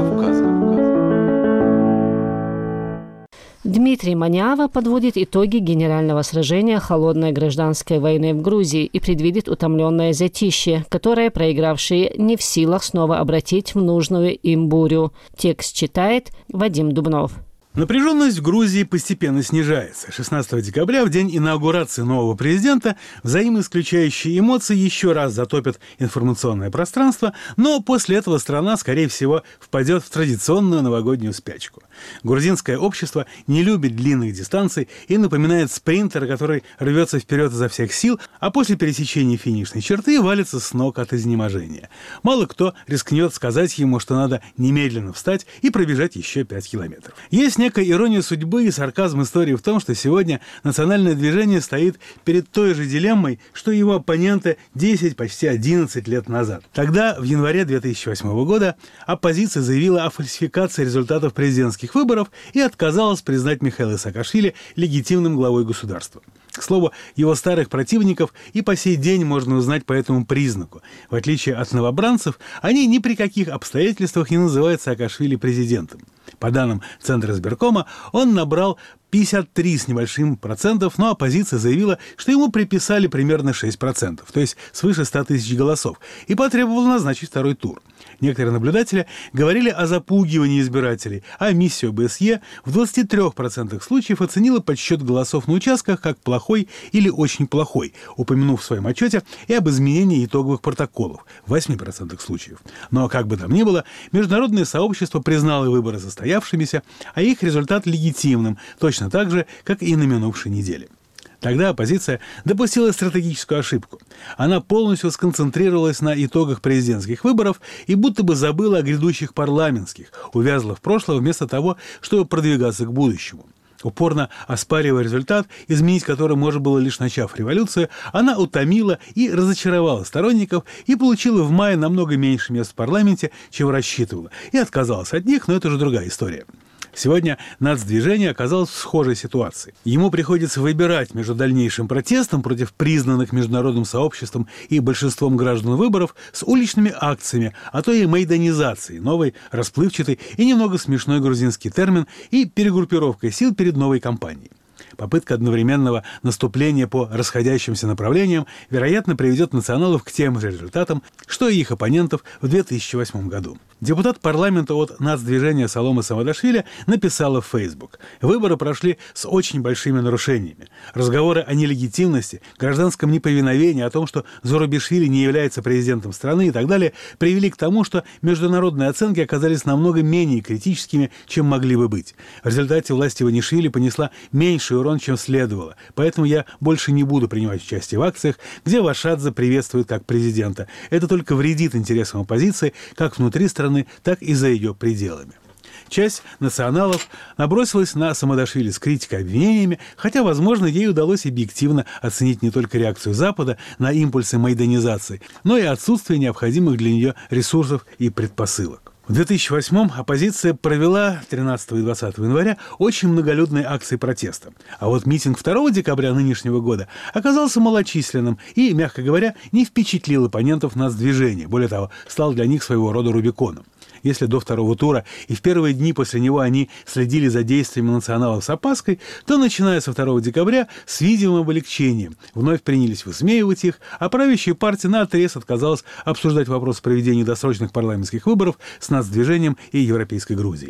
Дмитрий Манява подводит итоги генерального сражения холодной гражданской войны в Грузии и предвидит утомленное затишье, которое проигравшие не в силах снова обратить в нужную им бурю. Текст читает Вадим Дубнов. Напряженность в Грузии постепенно снижается. шестнадцатого декабря, в день инаугурации нового президента, взаимоисключающие эмоции еще раз затопят информационное пространство, но после этого страна, скорее всего, впадет в традиционную новогоднюю спячку. Грузинское общество не любит длинных дистанций и напоминает спринтера, который рвется вперед изо всех сил, а после пересечения финишной черты валится с ног от изнеможения. Мало кто рискнет сказать ему, что надо немедленно встать и пробежать еще пять километров. Есть некая ирония судьбы и сарказм истории в том, что сегодня национальное движение стоит перед той же дилеммой, что и его оппоненты десять, почти одиннадцать лет назад. Тогда, в январе две тысячи восьмого года, оппозиция заявила о фальсификации результатов президентских выборов и отказалась признать Михаила Саакашвили легитимным главой государства. К слову, его старых противников и по сей день можно узнать по этому признаку. В отличие от новобранцев, они ни при каких обстоятельствах не называют Саакашвили президентом. По данным Центра избиркома, он набрал пятьдесят три с небольшим процентов, но оппозиция заявила, что ему приписали примерно шесть процентов, то есть свыше ста тысяч голосов, и потребовала назначить второй тур. Некоторые наблюдатели говорили о запугивании избирателей, а миссия ОБСЕ в двадцати трёх процентах случаев оценила подсчет голосов на участках как плохой или очень плохой, упомянув в своем отчете и об изменении итоговых протоколов в восьми процентах случаев. Но, как бы там ни было, международное сообщество признало выборы состоявшимися, а их результат легитимным, точно так же, как и на минувшей неделе. Тогда оппозиция допустила стратегическую ошибку. Она полностью сконцентрировалась на итогах президентских выборов и будто бы забыла о грядущих парламентских, увязла в прошлое вместо того, чтобы продвигаться к будущему. Упорно оспаривая результат, изменить который можно было лишь начав революцию, она утомила и разочаровала сторонников и получила в мае намного меньше мест в парламенте, чем рассчитывала, и отказалась от них, но это уже другая история. Сегодня нацдвижение оказалось в схожей ситуации. Ему приходится выбирать между дальнейшим протестом против признанных международным сообществом и большинством граждан выборов с уличными акциями, а то и майданизацией, новый, расплывчатый и немного смешной грузинский термин, и перегруппировкой сил перед новой кампанией. Попытка одновременного наступления по расходящимся направлениям, вероятно, приведет националов к тем же результатам, что и их оппонентов в две тысячи восьмом году. Депутат парламента от нацдвижения Салома Самадашвили написала в Facebook: «Выборы прошли с очень большими нарушениями. Разговоры о нелегитимности, гражданском неповиновении, о том, что Зурабишвили не является президентом страны и так далее, привели к тому, что международные оценки оказались намного менее критическими, чем могли бы быть. В результате власть Иванишвили понесла меньший урон, чем следовало. Поэтому я больше не буду принимать участие в акциях, где Вашадзе приветствует как президента. Это только вредит интересам оппозиции как внутри страны, так и за ее пределами». Часть националов набросилась на Самадашвили с критикой и обвинениями, хотя, возможно, ей удалось объективно оценить не только реакцию Запада на импульсы майданизации, но и отсутствие необходимых для нее ресурсов и предпосылок. В две тысячи восьмом оппозиция провела тринадцатого и двадцатого января очень многолюдные акции протеста. А вот митинг второго декабря нынешнего года оказался малочисленным и, мягко говоря, не впечатлил оппонентов нацдвижения. Более того, стал для них своего рода Рубиконом. Если до второго тура и в первые дни после него они следили за действиями националов с опаской, то, начиная со второго декабря, с видимым облегчением вновь принялись высмеивать их, а правящая партия наотрез отказалась обсуждать вопрос проведения досрочных парламентских выборов с нацдвижением и Европейской Грузией.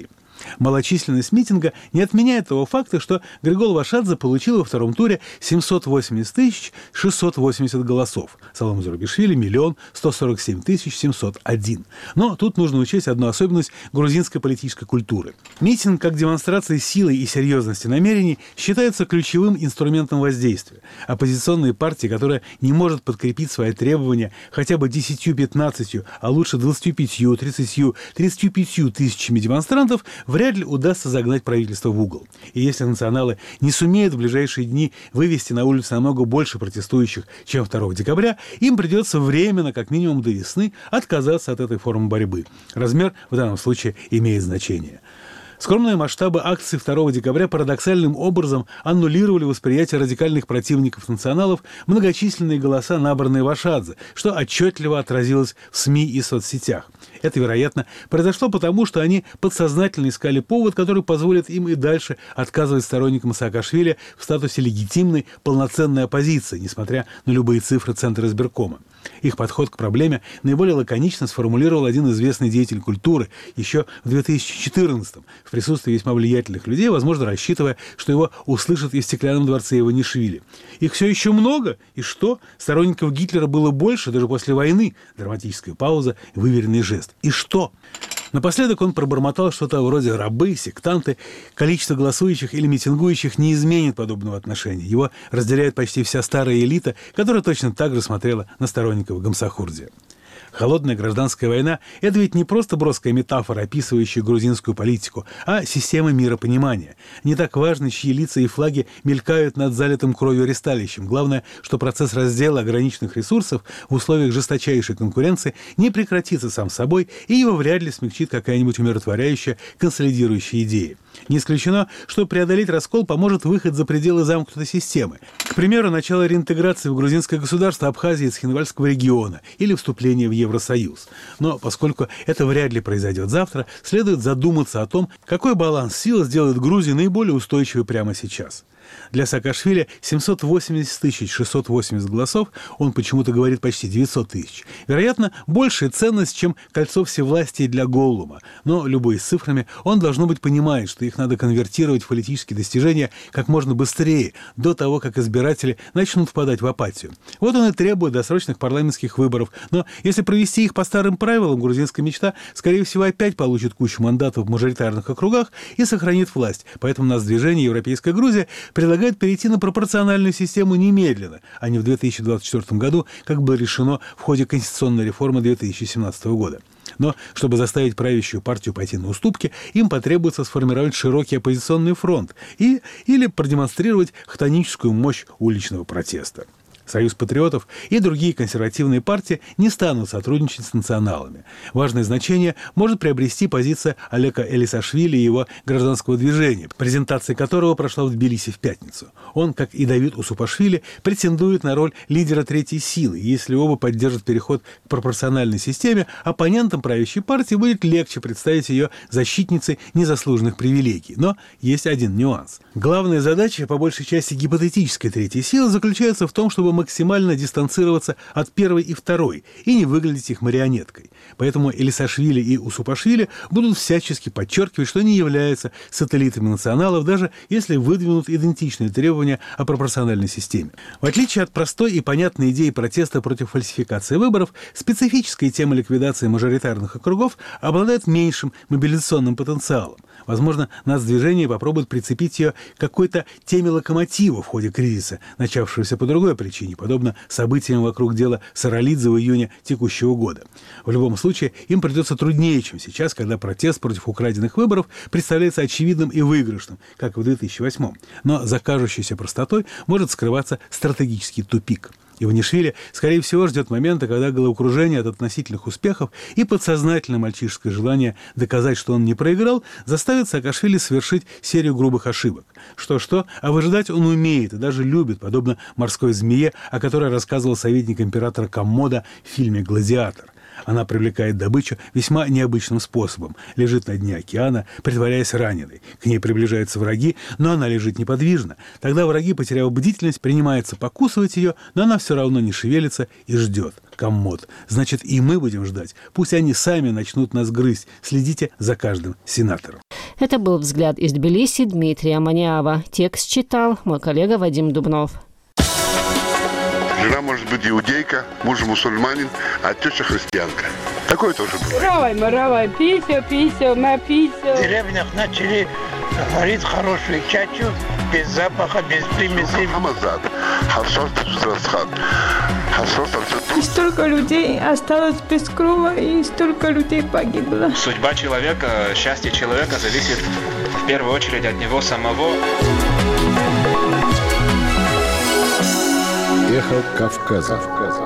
Малочисленность митинга не отменяет того факта, что Григол Вашадзе получил во втором туре семьсот восемьдесят тысяч шестьсот восемьдесят голосов. Салом Зурабишвили – миллион сто сорок семь тысяч семьсот один. Но тут нужно учесть одну особенность грузинской политической культуры. Митинг, как демонстрация силы и серьезности намерений, считается ключевым инструментом воздействия. Оппозиционные партии, которая не может подкрепить свои требования хотя бы десятью-пятнадцатью, а лучше двадцатью пятью, тридцатью, тридцатью пятью тысячами демонстрантов, вряд ли удастся загнать правительство в угол. И если националы не сумеют в ближайшие дни вывести на улицу намного больше протестующих, чем второго декабря, им придется временно, как минимум до весны, отказаться от этой формы борьбы. Размер в данном случае имеет значение. Скромные масштабы акций второго декабря парадоксальным образом аннулировали восприятие радикальных противников националов многочисленные голоса, набранные Вашадзе, что отчетливо отразилось в СМИ и соцсетях. Это, вероятно, произошло потому, что они подсознательно искали повод, который позволит им и дальше отказывать сторонникам Саакашвили в статусе легитимной, полноценной оппозиции, несмотря на любые цифры Центра избиркома. Их подход к проблеме наиболее лаконично сформулировал один известный деятель культуры еще в две тысячи четырнадцатом в присутствии весьма влиятельных людей, возможно, рассчитывая, что его услышат и в стеклянном дворце Иванишвили. Их все еще много, и что? Сторонников Гитлера было больше даже после войны. Драматическая пауза, выверенный жест. И что? Напоследок он пробормотал что-то вроде «рабы», «сектанты». Количество голосующих или митингующих не изменит подобного отношения. Его разделяет почти вся старая элита, которая точно так же смотрела на сторонников Гамсахурдия. Холодная гражданская война – это ведь не просто броская метафора, описывающая грузинскую политику, а система миропонимания. Не так важно, чьи лица и флаги мелькают над залитым кровью ресталищем. Главное, что процесс раздела ограниченных ресурсов в условиях жесточайшей конкуренции не прекратится сам собой, и его вряд ли смягчит какая-нибудь умиротворяющая, консолидирующая идея. Не исключено, что преодолеть раскол поможет выход за пределы замкнутой системы. К примеру, начало реинтеграции в грузинское государство Абхазии и Цхинвальского региона или вступление в Евросоюз. Но поскольку это вряд ли произойдет завтра, следует задуматься о том, какой баланс сил сделает Грузию наиболее устойчивой прямо сейчас. Для Саакашвили семьсот восемьдесят тысяч шестьсот восемьдесят голосов, он почему-то говорит почти девятьсот тысяч. Вероятно, большая ценность, чем кольцо всевластия для Голлума. Но, любой с цифрами, он, должно быть, понимает, что их надо конвертировать в политические достижения как можно быстрее, до того, как избиратели начнут впадать в апатию. Вот он и требует досрочных парламентских выборов. Но если провести их по старым правилам, грузинская мечта, скорее всего, опять получит кучу мандатов в мажоритарных округах и сохранит власть. Поэтому нас движение «Европейская Грузия» предлагает перейти на пропорциональную систему немедленно, а не в две тысячи двадцать четвёртом году, как было решено в ходе конституционной реформы две тысячи семнадцатого года. Но чтобы заставить правящую партию пойти на уступки, им потребуется сформировать широкий оппозиционный фронт и, или продемонстрировать хтоническую мощь уличного протеста. Союз патриотов и другие консервативные партии не станут сотрудничать с националами. Важное значение может приобрести позиция Олега Элисашвили и его гражданского движения, презентация которого прошла в Тбилиси в пятницу. Он, как и Давид Усупашвили, претендует на роль лидера третьей силы. Если оба поддержат переход к пропорциональной системе, оппонентам правящей партии будет легче представить ее защитницей незаслуженных привилегий. Но есть один нюанс. Главная задача, по большей части гипотетической третьей силы, заключается в том, чтобы максимально дистанцироваться от первой и второй и не выглядеть их марионеткой. Поэтому Элисашвили и Усупашвили будут всячески подчеркивать, что они являются сателлитами националов, даже если выдвинут идентичные требования о пропорциональной системе. В отличие от простой и понятной идеи протеста против фальсификации выборов, специфическая тема ликвидации мажоритарных округов обладает меньшим мобилизационным потенциалом. Возможно, нацдвижение попробует прицепить ее к какой-то теме локомотива в ходе кризиса, начавшегося по другой причине, подобно событиям вокруг дела Саралидзе в июне текущего года. В любом случае, им придется труднее, чем сейчас, когда протест против украденных выборов представляется очевидным и выигрышным, как в две тысячи восьмом. Но за кажущейся простотой может скрываться стратегический тупик. Иванишвили, скорее всего, ждет момента, когда головокружение от относительных успехов и подсознательное мальчишеское желание доказать, что он не проиграл, заставит Саакашвили совершить серию грубых ошибок. Что-что, а выжидать он умеет и даже любит, подобно морской змее, о которой рассказывал советник императора Коммода в фильме «Гладиатор». Она привлекает добычу весьма необычным способом. Лежит на дне океана, притворяясь раненой. К ней приближаются враги, но она лежит неподвижно. Тогда враги, потеряв бдительность, принимаются покусывать ее, но она все равно не шевелится и ждет. коммод. Значит, и мы будем ждать. Пусть они сами начнут нас грызть. Следите за каждым сенатором. Это был «Взгляд из Тбилиси» Дмитрия Маниава. Текст читал мой коллега Вадим Дубнов. Жена может быть иудейка, муж мусульманин, а теща христианка. Такое тоже бывает. Равай, маравай, писю, писю, на писю. В деревнях начали варить хорошую чачу, без запаха, без примесей. И столько людей осталось без крова, и столько людей погибло. Судьба человека, счастье человека зависит в первую очередь от него самого. Эхо Кавказа.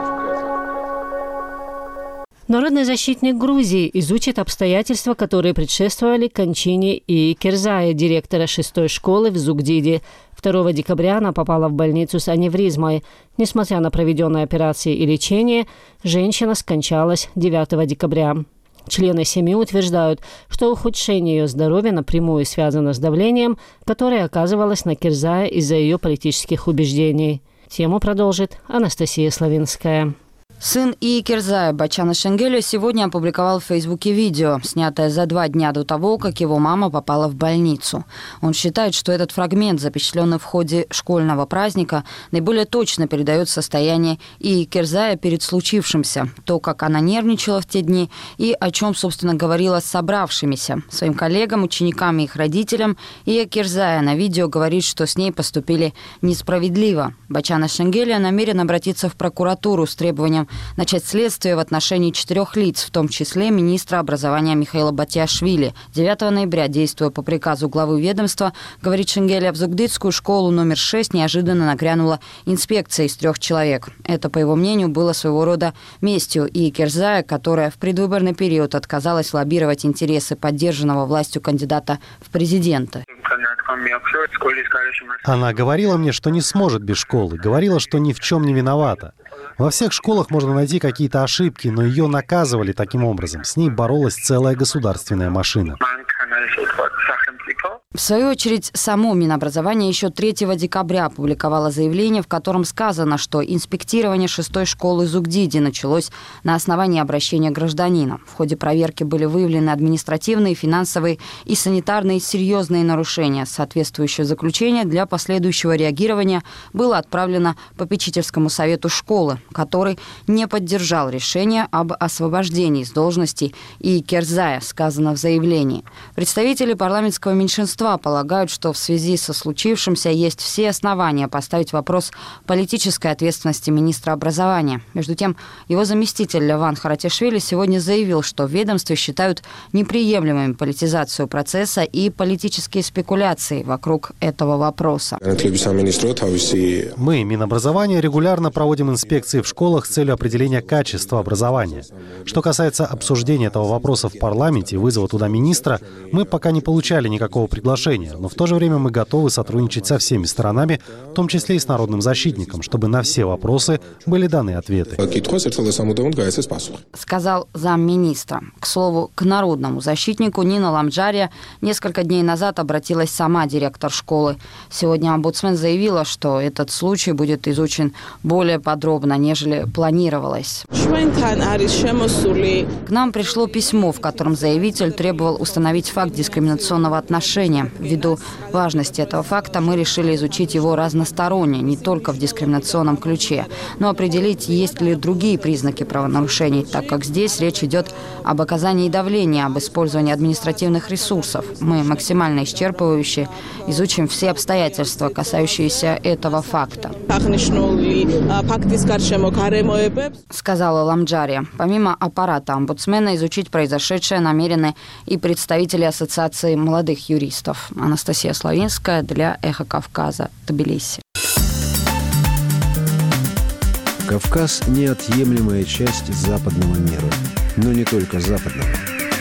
Народный защитник Грузии изучит обстоятельства, которые предшествовали кончине Ии Кирзая, директора шестой школы в Зугдиди. второго декабря она попала в больницу с аневризмой. Несмотря на проведенные операции и лечение, женщина скончалась девятого декабря. Члены семьи утверждают, что ухудшение ее здоровья напрямую связано с давлением, которое оказывалось на Кирзая из-за ее политических убеждений. Тему продолжит Анастасия Славинская. Сын Ии Кирзая Бачана Шенгеля сегодня опубликовал в Фейсбуке видео, снятое за два дня до того, как его мама попала в больницу. Он считает, что этот фрагмент, запечатленный в ходе школьного праздника, наиболее точно передает состояние Ии Кирзая перед случившимся, то, как она нервничала в те дни и о чем, собственно, говорила с собравшимися. Своим коллегам, ученикам и их родителям Ия Кирзая на видео говорит, что с ней поступили несправедливо. Бачана Шенгеля намерен обратиться в прокуратуру с требованием начать следствие в отношении четырех лиц, в том числе министра образования Михаила Батиашвили. девятого ноября, действуя по приказу главы ведомства, говорит Шенгеля, в Зугдидскую школу номер шесть неожиданно нагрянула инспекция из трех человек. Это, по его мнению, было своего рода местью Ии Кирзая, которая в предвыборный период отказалась лоббировать интересы поддержанного властью кандидата в президенты. Она говорила мне, что не сможет без школы, говорила, что ни в чем не виновата. Во всех школах можно найти какие-то ошибки, но ее наказывали таким образом. С ней боролась целая государственная машина. В свою очередь, само Минобразование еще третьего декабря опубликовало заявление, в котором сказано, что инспектирование шестой школы Зугдиди началось на основании обращения гражданина. В ходе проверки были выявлены административные, финансовые и санитарные серьезные нарушения. Соответствующее заключение для последующего реагирования было отправлено попечительскому совету школы, который не поддержал решение об освобождении с должности Ии Кирзая, сказано в заявлении. Представители парламентского меньшинства полагают, что в связи со случившимся есть все основания поставить вопрос политической ответственности министра образования. Между тем, его заместитель Леван Харатишвили сегодня заявил, что в ведомстве считают неприемлемыми политизацию процесса и политические спекуляции вокруг этого вопроса. Мы, Минобразование, регулярно проводим инспекции в школах с целью определения качества образования. Что касается обсуждения этого вопроса в парламенте и вызова туда министра, мы пока не получали никакого приглашения, но в то же время мы готовы сотрудничать со всеми сторонами, в том числе и с народным защитником, чтобы на все вопросы были даны ответы. Сказал замминистра. К слову, к народному защитнику Нина Ламджария несколько дней назад обратилась сама директор школы. Сегодня омбудсмен заявила, что этот случай будет изучен более подробно, нежели планировалось. К нам пришло письмо, в котором заявитель требовал установить факт дискриминационного отношения. Ввиду важности этого факта мы решили изучить его разносторонне, не только в дискриминационном ключе, но определить, есть ли другие признаки правонарушений, так как здесь речь идет об оказании давления, об использовании административных ресурсов. Мы максимально исчерпывающе изучим все обстоятельства, касающиеся этого факта, сказала Ламджария. Помимо аппарата омбудсмена, изучить произошедшее намерены и представители Ассоциации молодых юристов. Анастасия Славинская для «Эхо Кавказа», Тбилиси. Кавказ – неотъемлемая часть западного мира, но не только западного.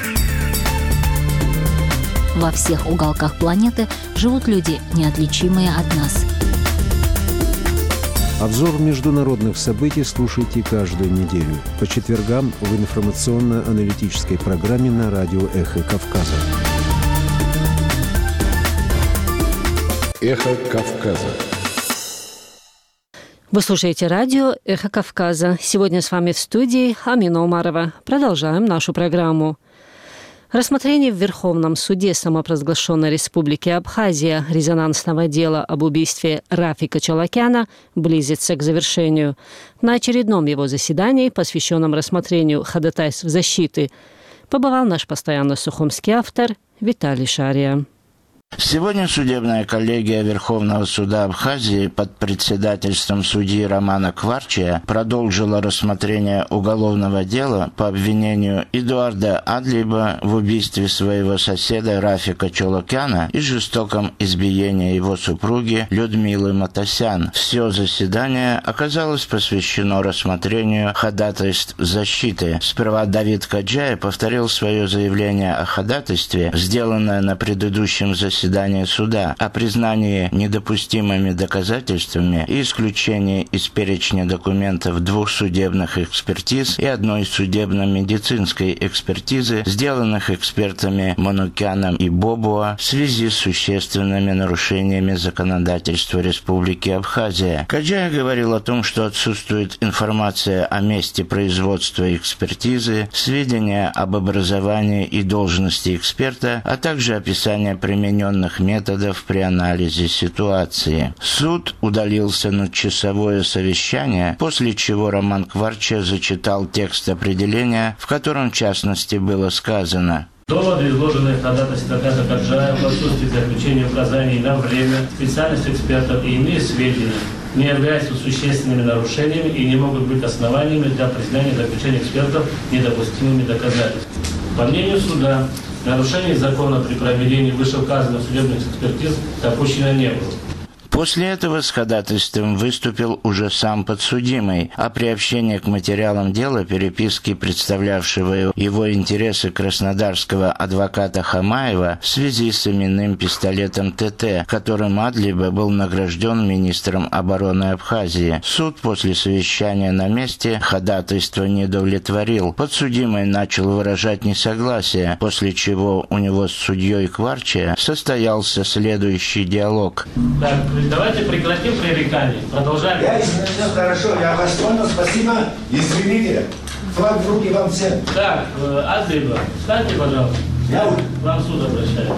Во всех уголках планеты живут люди, неотличимые от нас. Обзор международных событий слушайте каждую неделю по четвергам в информационно-аналитической программе на радио «Эхо Кавказа». Эхо Кавказа. Вы слушаете радио «Эхо Кавказа». Сегодня с вами в студии Амина Умарова. Продолжаем нашу программу. Рассмотрение в Верховном суде самопровозглашенной Республики Абхазия резонансного дела об убийстве Рафика Чолокяна близится к завершению. На очередном его заседании, посвященном рассмотрению ходатайств защиты, побывал наш постоянно сухумский автор Виталий Шария. Сегодня судебная коллегия Верховного суда Абхазии под председательством судьи Романа Кварчия продолжила рассмотрение уголовного дела по обвинению Эдуарда Адлиба в убийстве своего соседа Рафика Чолокяна и жестоком избиении его супруги Людмилы Матасян. Все заседание оказалось посвящено рассмотрению ходатайств защиты. Сперва Давид Каджая повторил свое заявление о ходатайстве, сделанное на предыдущем заседании заседание суда о признании недопустимыми доказательствами и исключении из перечня документов двух судебных экспертиз и одной судебно-медицинской экспертизы, сделанных экспертами Манукяном и Бобуа в связи с существенными нарушениями законодательства Республики Абхазия. Каджая говорил о том, что отсутствует информация о месте производства экспертизы, сведения об образовании и должности эксперта, а также описание примененных методов при анализе ситуации. Суд удалился на часовое совещание, после чего Роман Кварча зачитал текст определения, в котором в частности было сказано: доводы, изложенные в ходатайстве адвоката Каджая в отсутствии заключения указаний на время, специальность экспертов и иные сведения не являются существенными нарушениями и не могут быть основаниями для признания заключения экспертов недопустимыми доказательствами. По мнению суда, нарушений закона при проведении вышеуказанных судебных экспертиз допущено не было. После этого с ходатайством выступил уже сам подсудимый, а приобщение к материалам дела переписки, представлявшего его интересы краснодарского адвоката Хамаева в связи с именным пистолетом ТТ, которым Адлиба был награжден министром обороны Абхазии. Суд после совещания на месте ходатайство не удовлетворил. Подсудимый начал выражать несогласие, после чего у него с судьей Кварчия состоялся следующий диалог. Так, давайте прекратим пререкание. Продолжаем. Я извиняюсь, хорошо, я вас понял, спасибо. Извините. Флаг в руки вам всем. Так, Адлиба, встаньте, пожалуйста. Я вам суд обращаюсь.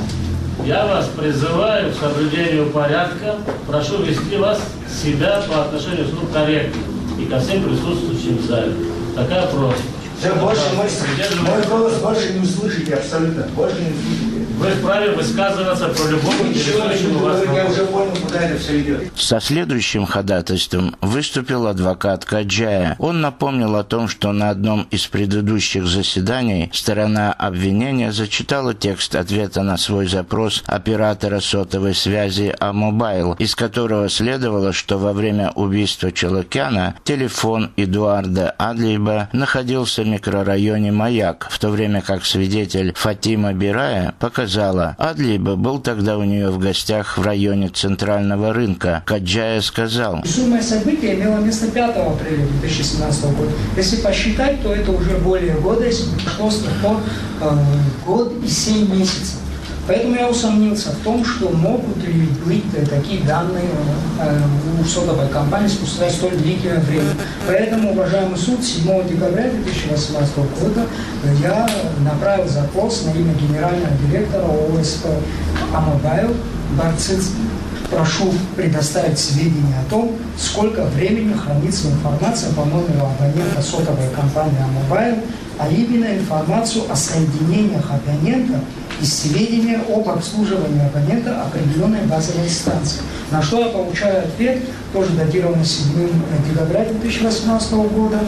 Я вас призываю к соблюдению порядка. Прошу вести вас себя по отношению к суду корректно и ко всем присутствующим в зале. Такая просьба. Все, больше мой, мой голос больше не услышите, абсолютно. Больше не услышите. Вы вправе высказываться по любому интересующему вас вопросу. Я уже понял, куда это все идет. Со следующим ходатайством выступил адвокат Каджая. Он напомнил о том, что на одном из предыдущих заседаний сторона обвинения зачитала текст ответа на свой запрос оператора сотовой связи А-Мобайл, из которого следовало, что во время убийства Чолокяна телефон Эдуарда Адлиба находился в микрорайоне Маяк, в то время как свидетель Фатима Бирая показала, Адлиба был тогда у нее в гостях в районе Центрального рынка. Каджая сказал: Суммое событие имело место пятого апреля две тысячи семнадцатого года. Если посчитать, то это уже более года, если прошло с тех пор э, год и семь месяцев. Поэтому я усомнился в том, что могут ли быть такие данные э, у сотовой компании спустя столь длительное время. Поэтому, уважаемый суд, седьмого декабря две тысячи восемнадцатого года я направил запрос на имя генерального директора ОСП А-Мобайл Барциц. Прошу предоставить сведения о том, сколько времени хранится информация по номеру абонента сотовой компании А-Мобайл, а именно информацию о соединениях абонента и сведения об обслуживании абонента определенной базовой станции. На что я получаю ответ, тоже датированный седьмого декабря две тысячи восемнадцатого года.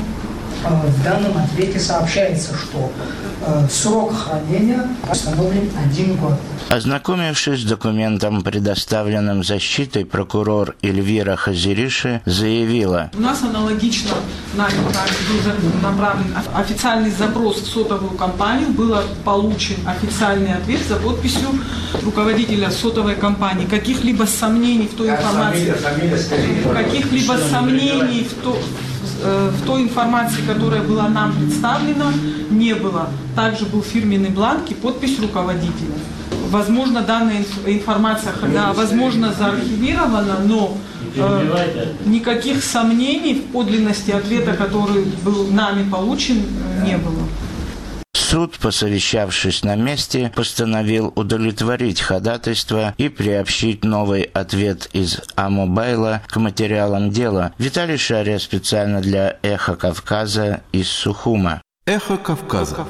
В данном ответе сообщается, что э, срок хранения установлен один год. Ознакомившись с документом, предоставленным защитой, прокурор Эльвира Хазириши заявила: У нас аналогично нами был направлен официальный запрос в сотовую компанию, был получен официальный ответ за подписью руководителя сотовой компании. Каких-либо сомнений в той информации, каких-либо сомнений в то, в той информации, которая была нам представлена, не было. Также был фирменный бланк и подпись руководителя. Возможно, данная информация, да, возможно, заархивирована, но э, никаких сомнений в подлинности ответа, который был нами получен, не было. Суд, посовещавшись на месте, постановил удовлетворить ходатайство и приобщить новый ответ из А-Мобайла к материалам дела. Виталий Шария специально для «Эхо Кавказа» из Сухума. «Эхо Кавказа».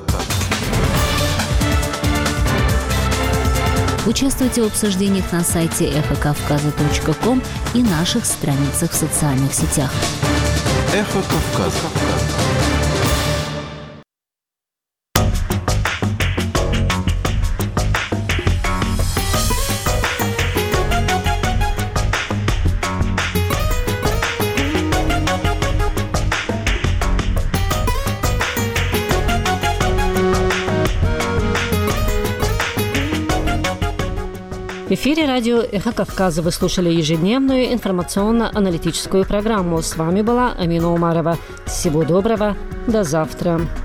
Участвуйте в обсуждениях на сайте эхо кавказа точка ком и наших страницах в социальных сетях. «Эхо Кавказа». В эфире радио «Эхо Кавказа» вы слушали ежедневную информационно-аналитическую программу. С вами была Амина Умарова. Всего доброго. До завтра.